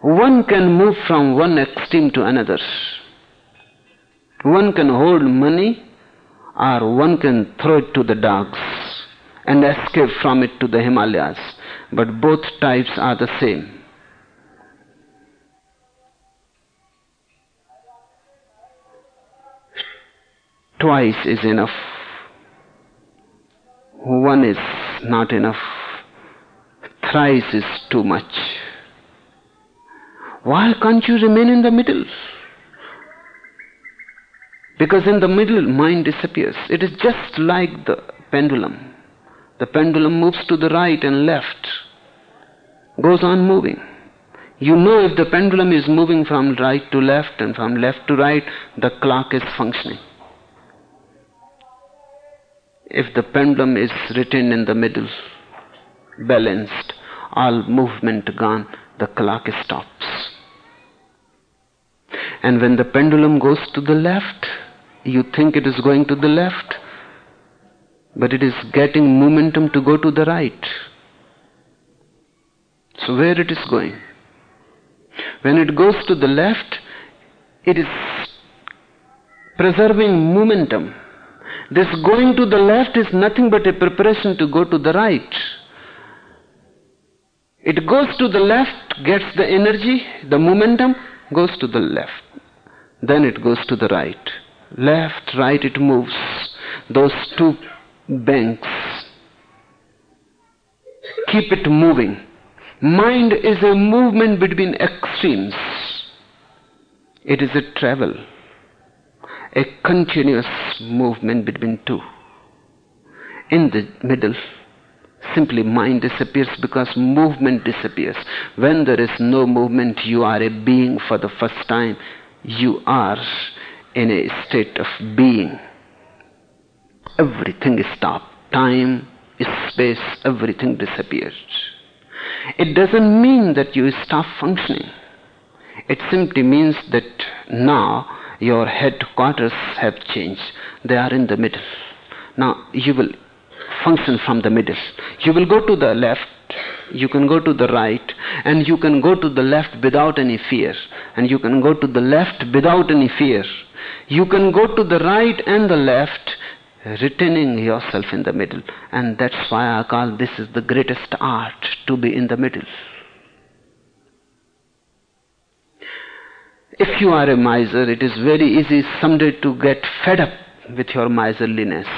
One can move from one extreme to another. One can hold money, or one can throw it to the dogs and escape from it to the Himalayas. But both types are the same. Twice is enough. One is not enough. Thrice is too much. Why can't you remain in the middle? Because in the middle, mind disappears. It is just like the pendulum. The pendulum moves to the right and left, goes on moving. You know, if the pendulum is moving from right to left and from left to right, the clock is functioning. If the pendulum is retained in the middle, balanced, all movement gone, the clock stops. And when the pendulum goes to the left, you think it is going to the left, but it is getting momentum to go to the right. So where it is going? When it goes to the left, it is preserving momentum. This going to the left is nothing but a preparation to go to the right. It goes to the left, gets the energy, the momentum, goes to the left. Then it goes to the right. Left, right, it moves. Those two banks keep it moving. Mind is a movement between extremes. It is a travel, a continuous movement between two. In the middle, simply mind disappears because movement disappears. When there is no movement, you are a being for the first time. You are in a state of being. Everything is stopped. Time, space, everything disappears. It doesn't mean that you stop functioning. It simply means that now your headquarters have changed. They are in the middle. Now you will function from the middle. You will go to the left, you can go to the right, and you can go to the left without any fear, and you can go to the left without any fear. You can go to the right and the left, retaining yourself in the middle. And that's why I call this is the greatest art, to be in the middle. If you are a miser, it is very easy someday to get fed up with your miserliness.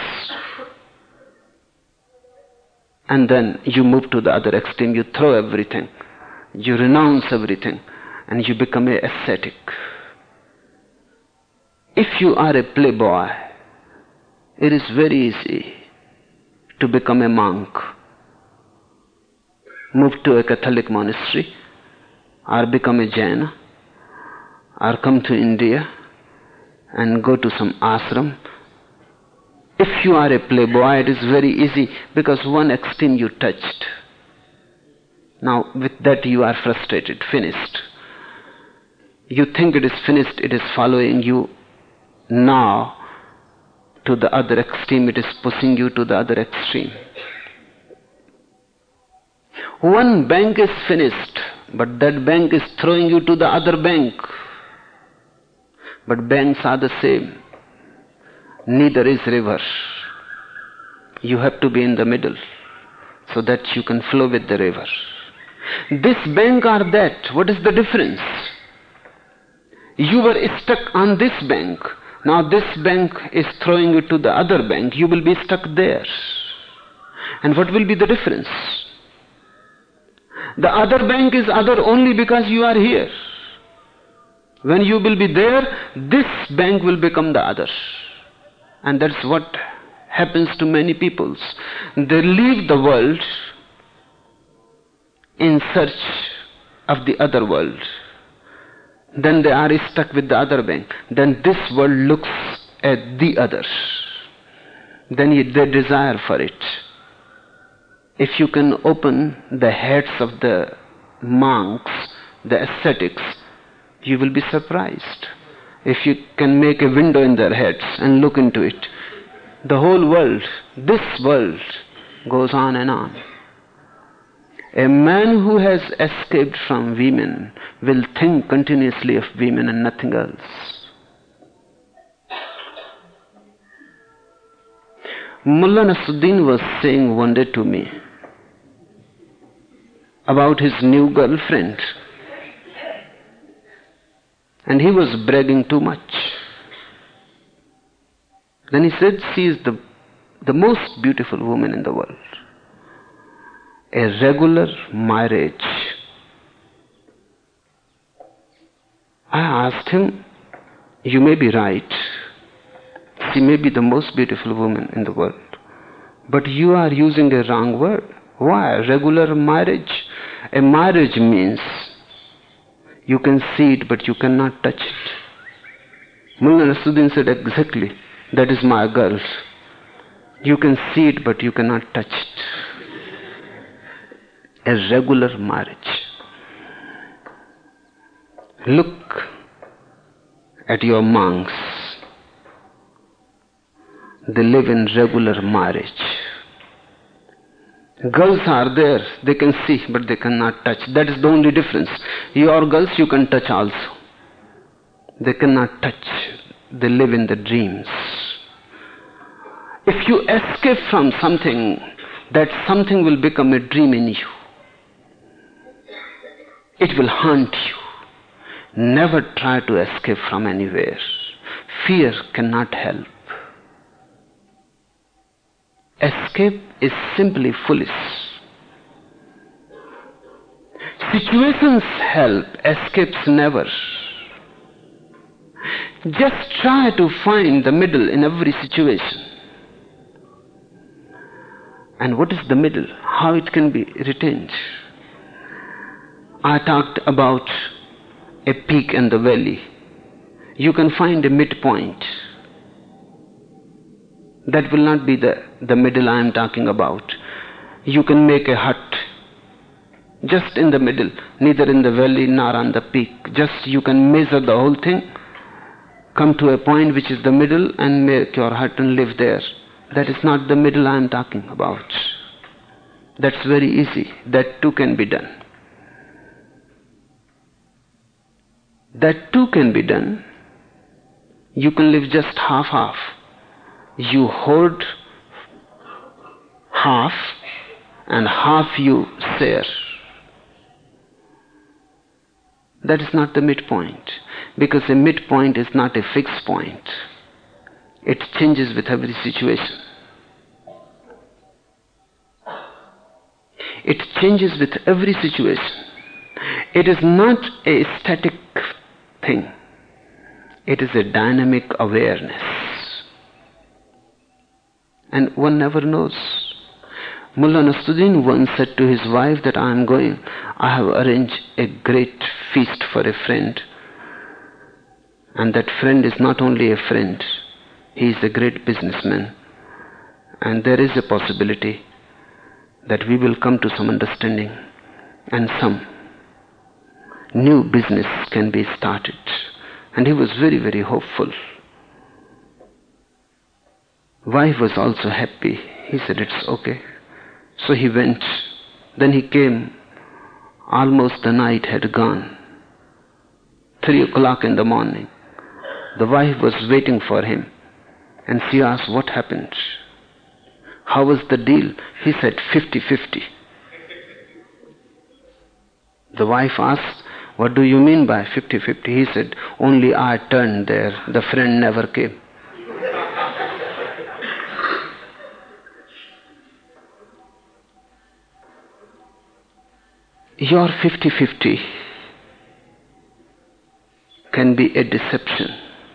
And then you move to the other extreme, you throw everything, you renounce everything, and you become an ascetic. If you are a playboy, it is very easy to become a monk. Move to a Catholic monastery, or become a Jain, or come to India and go to some ashram. If you are a playboy, it is very easy because one extreme you touched. Now with that you are frustrated, finished. You think it is finished, it is following you now to the other extreme, it is pushing you to the other extreme. One bank is finished, but that bank is throwing you to the other bank. But banks are the same. Neither is river. You have to be in the middle so that you can flow with the river. This bank or that, what is the difference? You were stuck on this bank. Now this bank is throwing you to the other bank. You will be stuck there. And what will be the difference? The other bank is other only because you are here. When you will be there, this bank will become the other. And that's what happens to many peoples. They leave the world in search of the other world. Then they are stuck with the other bank. Then this world looks at the other. Then they desire for it. If you can open the heads of the monks, the ascetics, you will be surprised. If you can make a window in their heads and look into it, the whole world, this world, goes on and on. A man who has escaped from women will think continuously of women and nothing else. Mullah Nasruddin was saying one day to me about his new girlfriend, and he was bragging too much. Then he said, she is the, the most beautiful woman in the world. A regular marriage. I asked him, you may be right. She may be the most beautiful woman in the world. But you are using a wrong word. Why? Regular marriage? A marriage means you can see it but you cannot touch it. Mullah Nasruddin said, exactly. That is my girl. You can see it but you cannot touch it. A regular marriage. Look at your monks. They live in regular marriage. Girls are there, they can see but they cannot touch. That is the only difference. Your girls you can touch also. They cannot touch. They live in the dreams. If you escape from something, that something will become a dream in you. It will haunt you. Never try to escape from anywhere. Fear cannot help. Escape is simply foolish. Situations help, escapes never. Just try to find the middle in every situation. And what is the middle? How it can be retained? I talked about a peak and the valley. You can find a midpoint. That will not be the, the middle I am talking about. You can make a hut just in the middle, neither in the valley nor on the peak. Just you can measure the whole thing, come to a point which is the middle and make your hut and live there. That is not the middle I am talking about. That's very easy. That too can be done. That too can be done. You can live just half-half. You hoard half and half you share. That is not the midpoint, because a midpoint is not a fixed point. It changes with every situation. It changes with every situation. It is not a static thing. It is a dynamic awareness. And one never knows. Mullah Nasruddin once said to his wife that I am going, I have arranged a great feast for a friend. And that friend is not only a friend, he is a great businessman. And there is a possibility that we will come to some understanding and some new business can be started. And he was very, very hopeful. Wife was also happy. He said, it's okay. So he went. Then he came. Almost the night had gone. Three o'clock in the morning. The wife was waiting for him. And she asked, what happened? How was the deal? He said, fifty-fifty. The wife asked, what do you mean by fifty-fifty? He said, only I turned there. The friend never came. Your fifty-fifty can be a deception.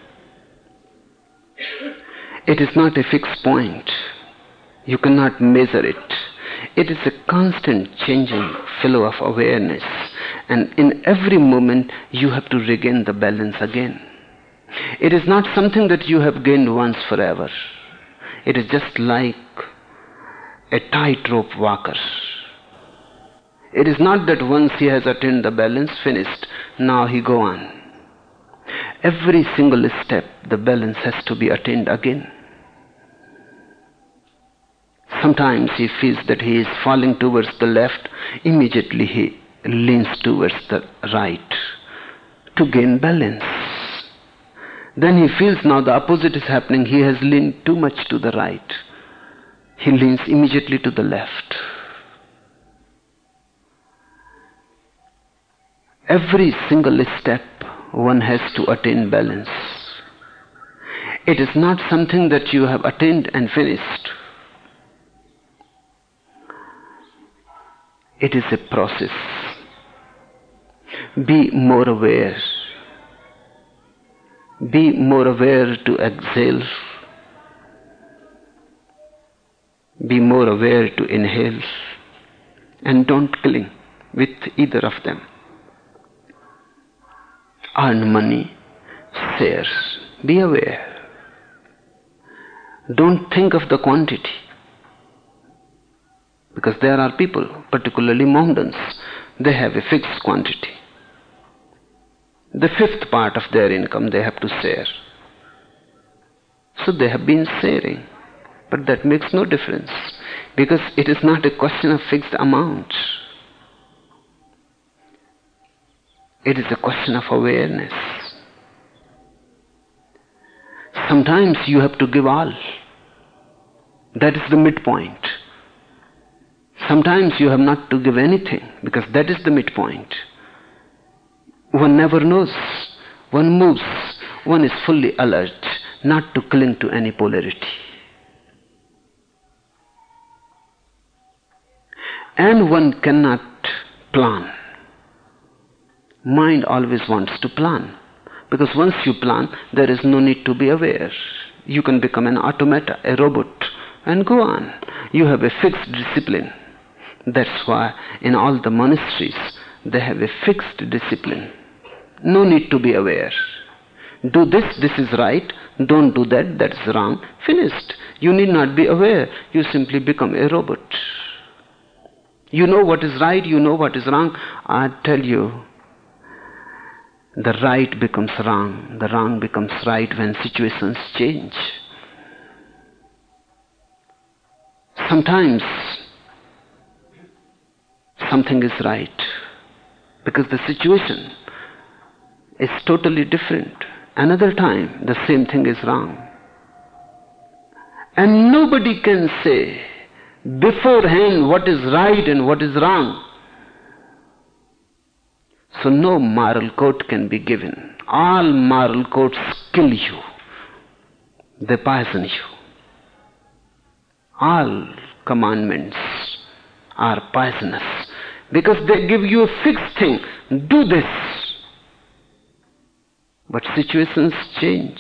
It is not a fixed point. You cannot measure it. It is a constant changing flow of awareness. And in every moment you have to regain the balance again. It is not something that you have gained once forever. It is just like a tightrope walker. It is not that once he has attained the balance, finished, now he go on. Every single step, the balance has to be attained again. Sometimes he feels that he is falling towards the left, immediately he leans towards the right to gain balance. Then he feels now the opposite is happening. He has leaned too much to the right. He leans immediately to the left. Every single step one has to attain balance. It is not something that you have attained and finished. It is a process. Be more aware. Be more aware to exhale. Be more aware to inhale. And don't cling with either of them. Earn money, shares. Be aware. Don't think of the quantity. Because there are people, particularly Mohammedans, they have a fixed quantity. The fifth part of their income they have to share. So they have been sharing. But that makes no difference. Because it is not a question of fixed amount. It is a question of awareness. Sometimes you have to give all. That is the midpoint. Sometimes you have not to give anything, because that is the midpoint. One never knows. One moves. One is fully alert, not to cling to any polarity. And one cannot plan. Mind always wants to plan. Because once you plan, there is no need to be aware. You can become an automata, a robot, and go on. You have a fixed discipline. That's why in all the monasteries, they have a fixed discipline. No need to be aware. Do this, this is right. Don't do that, that is wrong. Finished. You need not be aware. You simply become a robot. You know what is right, you know what is wrong. I tell you, the right becomes wrong. The wrong becomes right when situations change. Sometimes something is right because the situation is totally different. Another time the same thing is wrong. And nobody can say beforehand what is right and what is wrong. So no moral code can be given. All moral codes kill you. They poison you. All commandments are poisonous because they give you a fixed thing. Do this. But situations change.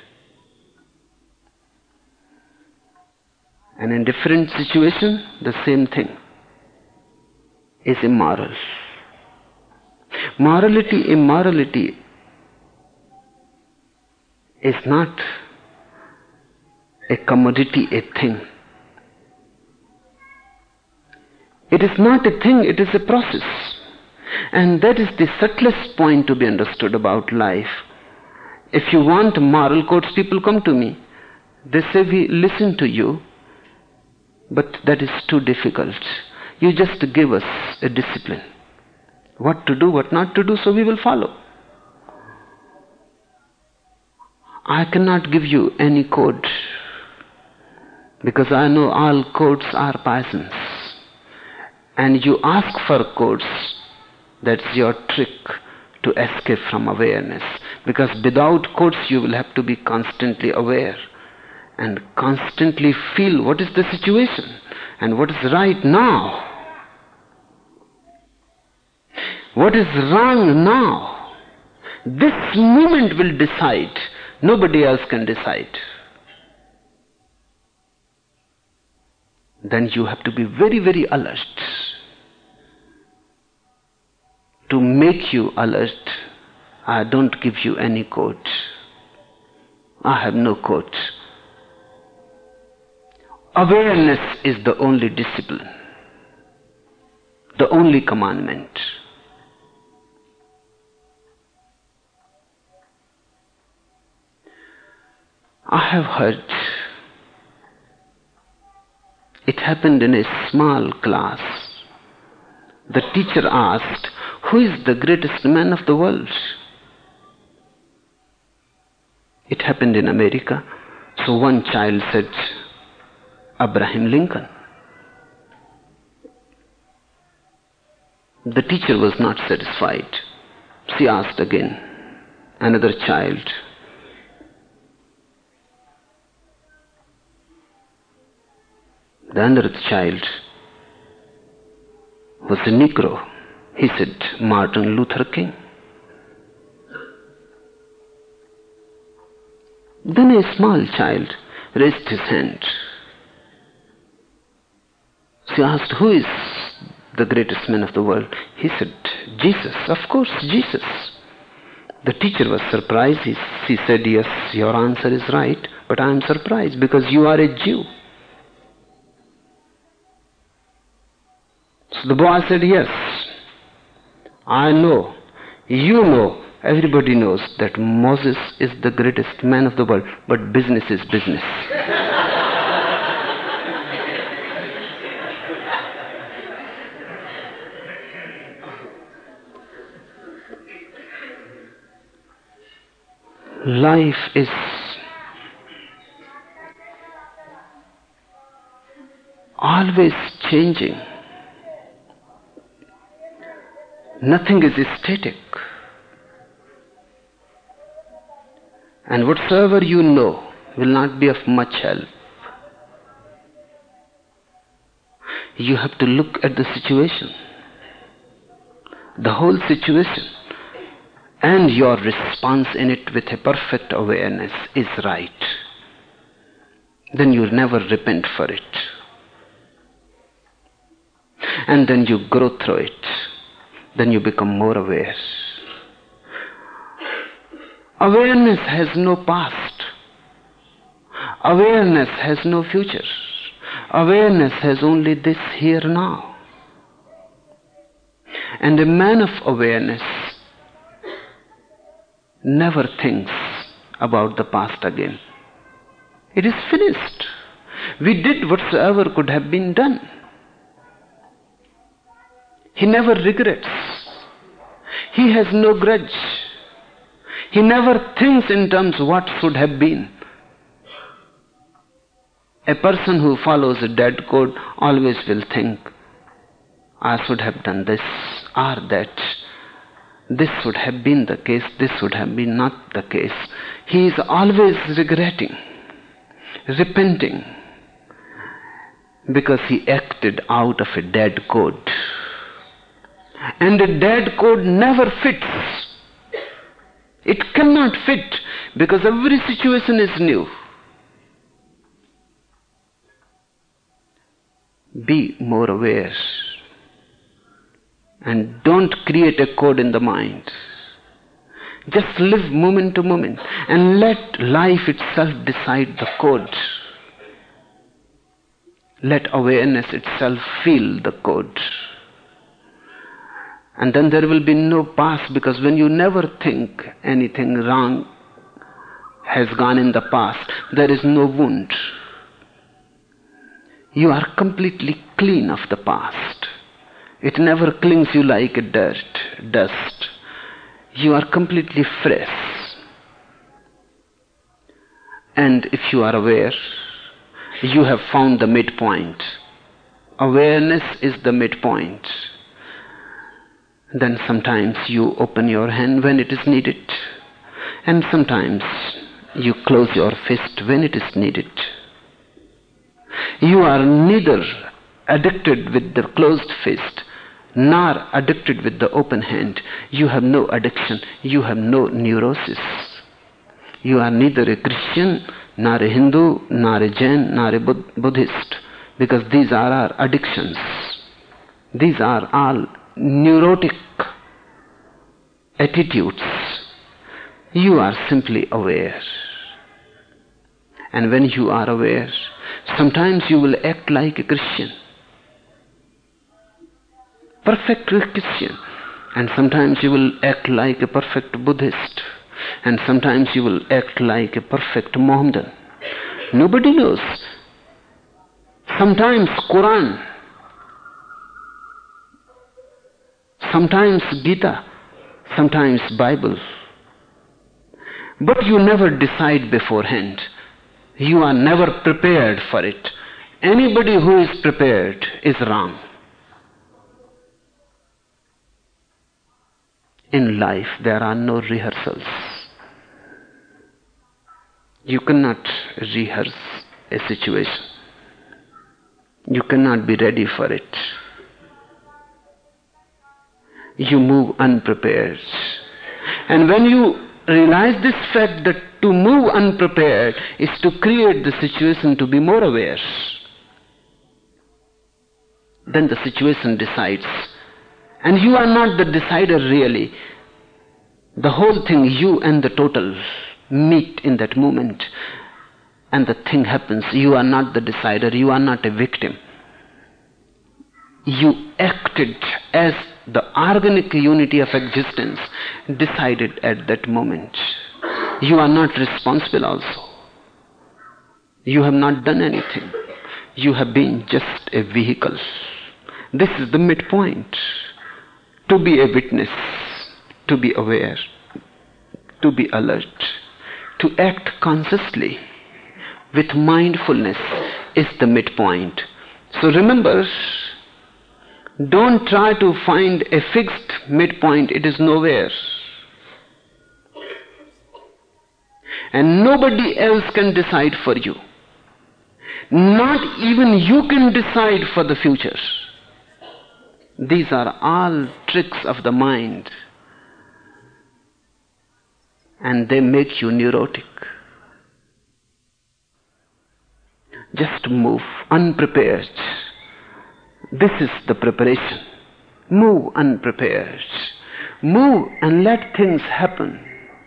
And in different situations, the same thing is immoral. Morality, immorality is not a commodity, a thing. It is not a thing, it is a process. And that is the subtlest point to be understood about life. If you want moral codes, people come to me. They say, we listen to you, but that is too difficult. You just give us a discipline. What to do, what not to do, so we will follow. I cannot give you any code because I know all codes are poisons. And you ask for codes, that's your trick to escape from awareness. Because without codes you will have to be constantly aware and constantly feel what is the situation and what is right now. What is wrong now? This moment will decide. Nobody else can decide. Then you have to be very, very alert. To make you alert, I don't give you any code. I have no code. Awareness is the only discipline, the only commandment. I have heard it happened in a small class The teacher asked, "Who is the greatest man of the world?" It happened in America. So one child said, "Abraham Lincoln." The teacher was not satisfied. She asked again. Another child. The hundredth child was a Negro. He said, "Martin Luther King." Then a small child raised his hand. She asked, "Who is the greatest man of the world?" He said, "Jesus, of course, Jesus." The teacher was surprised. He, she said, "Yes, your answer is right, but I am surprised because you are a Jew." So the boy said, "Yes, I know, you know, everybody knows that Moses is the greatest man of the world, but business is business." Life is always changing. Nothing is static. And whatsoever you know will not be of much help. You have to look at the situation, the whole situation, and your response in it with a perfect awareness is right. Then you never repent for it. And then you grow through it. Then you become more aware. Awareness has no past. Awareness has no future. Awareness has only this here now. And a man of awareness never thinks about the past again. It is finished. We did whatsoever could have been done. He never regrets. He has no grudge. He never thinks in terms of what should have been. A person who follows a dead code always will think, I should have done this or that. This would have been the case, this would have been not the case. He is always regretting, repenting, because he acted out of a dead code. And a dead code never fits. It cannot fit because every situation is new. Be more aware. And don't create a code in the mind. Just live moment to moment and let life itself decide the code. Let awareness itself feel the code. And then there will be no past, because when you never think anything wrong has gone in the past, there is no wound. You are completely clean of the past. It never clings you like a dirt, dust. You are completely fresh. And if you are aware, you have found the midpoint. Awareness is the midpoint. Then sometimes you open your hand when it is needed. And sometimes you close your fist when it is needed. You are neither addicted with the closed fist nor addicted with the open hand. You have no addiction. You have no neurosis. You are neither a Christian, nor a Hindu, nor a Jain, nor a Buddhist, because these are our addictions. These are all neurotic attitudes. You are simply aware. And when you are aware, sometimes you will act like a Christian, perfect Christian, and sometimes you will act like a perfect Buddhist, and sometimes you will act like a perfect Mohammedan. Nobody knows. Sometimes Quran sometimes Gita, sometimes Bible. But you never decide beforehand. You are never prepared for it. Anybody who is prepared is wrong. In life, there are no rehearsals. You cannot rehearse a situation. You cannot be ready for it. You move unprepared. And when you realize this fact that to move unprepared is to create the situation to be more aware, then the situation decides. And you are not the decider really. The whole thing, you and the total, meet in that moment. And the thing happens. You are not the decider. You are not a victim. You acted as the organic unity of existence decided at that moment. You are not responsible also. You have not done anything. You have been just a vehicle. This is the midpoint. To be a witness, to be aware, to be alert, to act consciously with mindfulness is the midpoint. So remember, don't try to find a fixed midpoint. It is nowhere. And nobody else can decide for you. Not even you can decide for the future. These are all tricks of the mind. And they make you neurotic. Just move unprepared. This is the preparation. Move unprepared. Move and let things happen.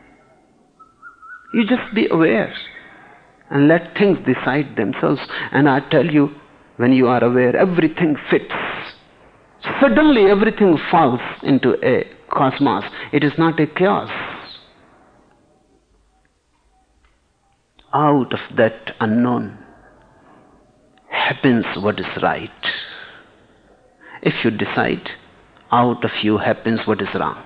You just be aware and let things decide themselves. And I tell you, when you are aware, everything fits. Suddenly everything falls into a cosmos. It is not a chaos. Out of that unknown happens what is right. If you decide, out of you happens what is wrong.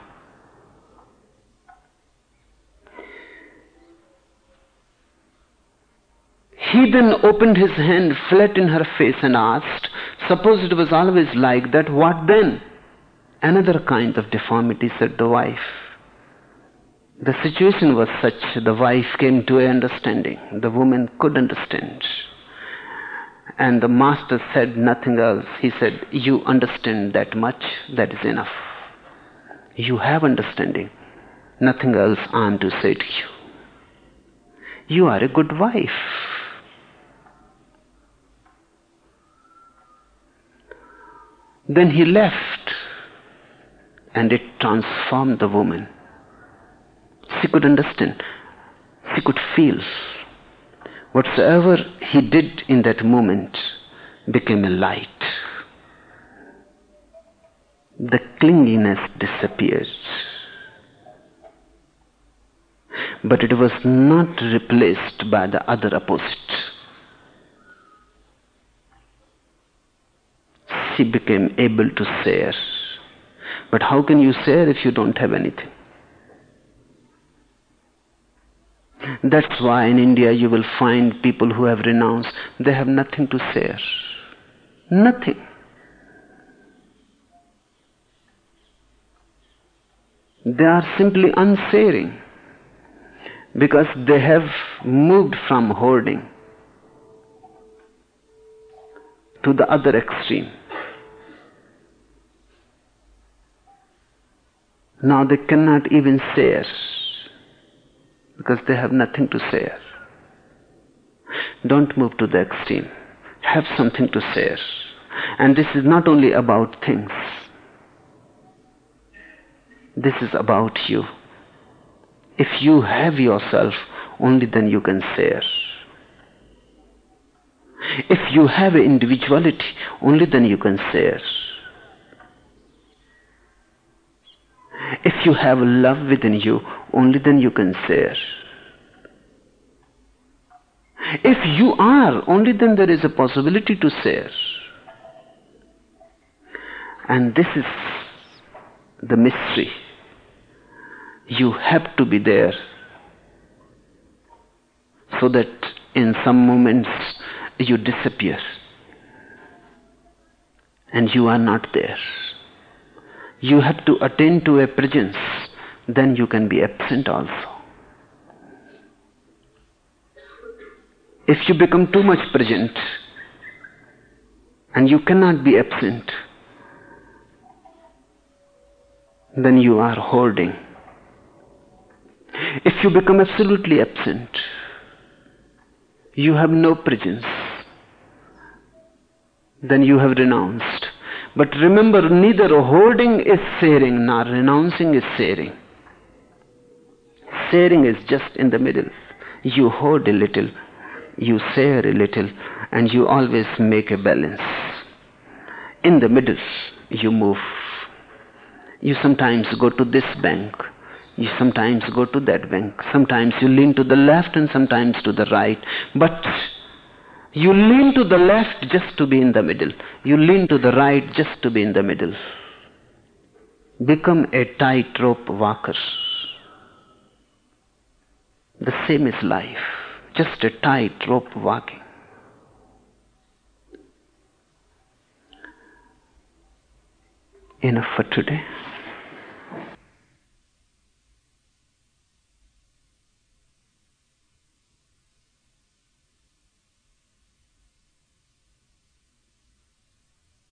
He then opened his hand flat in her face and asked, suppose it was always like that, what then? Another kind of deformity, said the wife. The situation was such, the wife came to an understanding. The woman could understand. And the master said nothing else. He said, you understand that much, that is enough. You have understanding. Nothing else I am to say to you. You are a good wife. Then he left, and it transformed the woman. She could understand. She could feel. Whatsoever he did in that moment became a light. The clinginess disappeared. But it was not replaced by the other opposite. She became able to share. But how can you share if you don't have anything? That's why in India you will find people who have renounced. They have nothing to share. Nothing. They are simply unsharing because they have moved from hoarding to the other extreme. Now they cannot even share because they have nothing to share. Don't move to the extreme. Have something to share. And this is not only about things. This is about you. If you have yourself, only then you can share. If you have individuality, only then you can share. If you have love within you, only then you can share. If you are, only then there is a possibility to share. And this is the mystery. You have to be there so that in some moments you disappear and you are not there. You have to attain to a presence, then you can be absent also. If you become too much present and you cannot be absent, then you are hoarding. If you become absolutely absent, you have no presence, then you have renounced. But remember, neither hoarding is sharing nor renouncing is sharing. Sharing is just in the middle. You hoard a little, you share a little, and you always make a balance. In the middle, you move. You sometimes go to this bank, you sometimes go to that bank, sometimes you lean to the left and sometimes to the right, but you lean to the left just to be in the middle. You lean to the right just to be in the middle. Become a tightrope walker. The same is life, just a tightrope walking. Enough for today.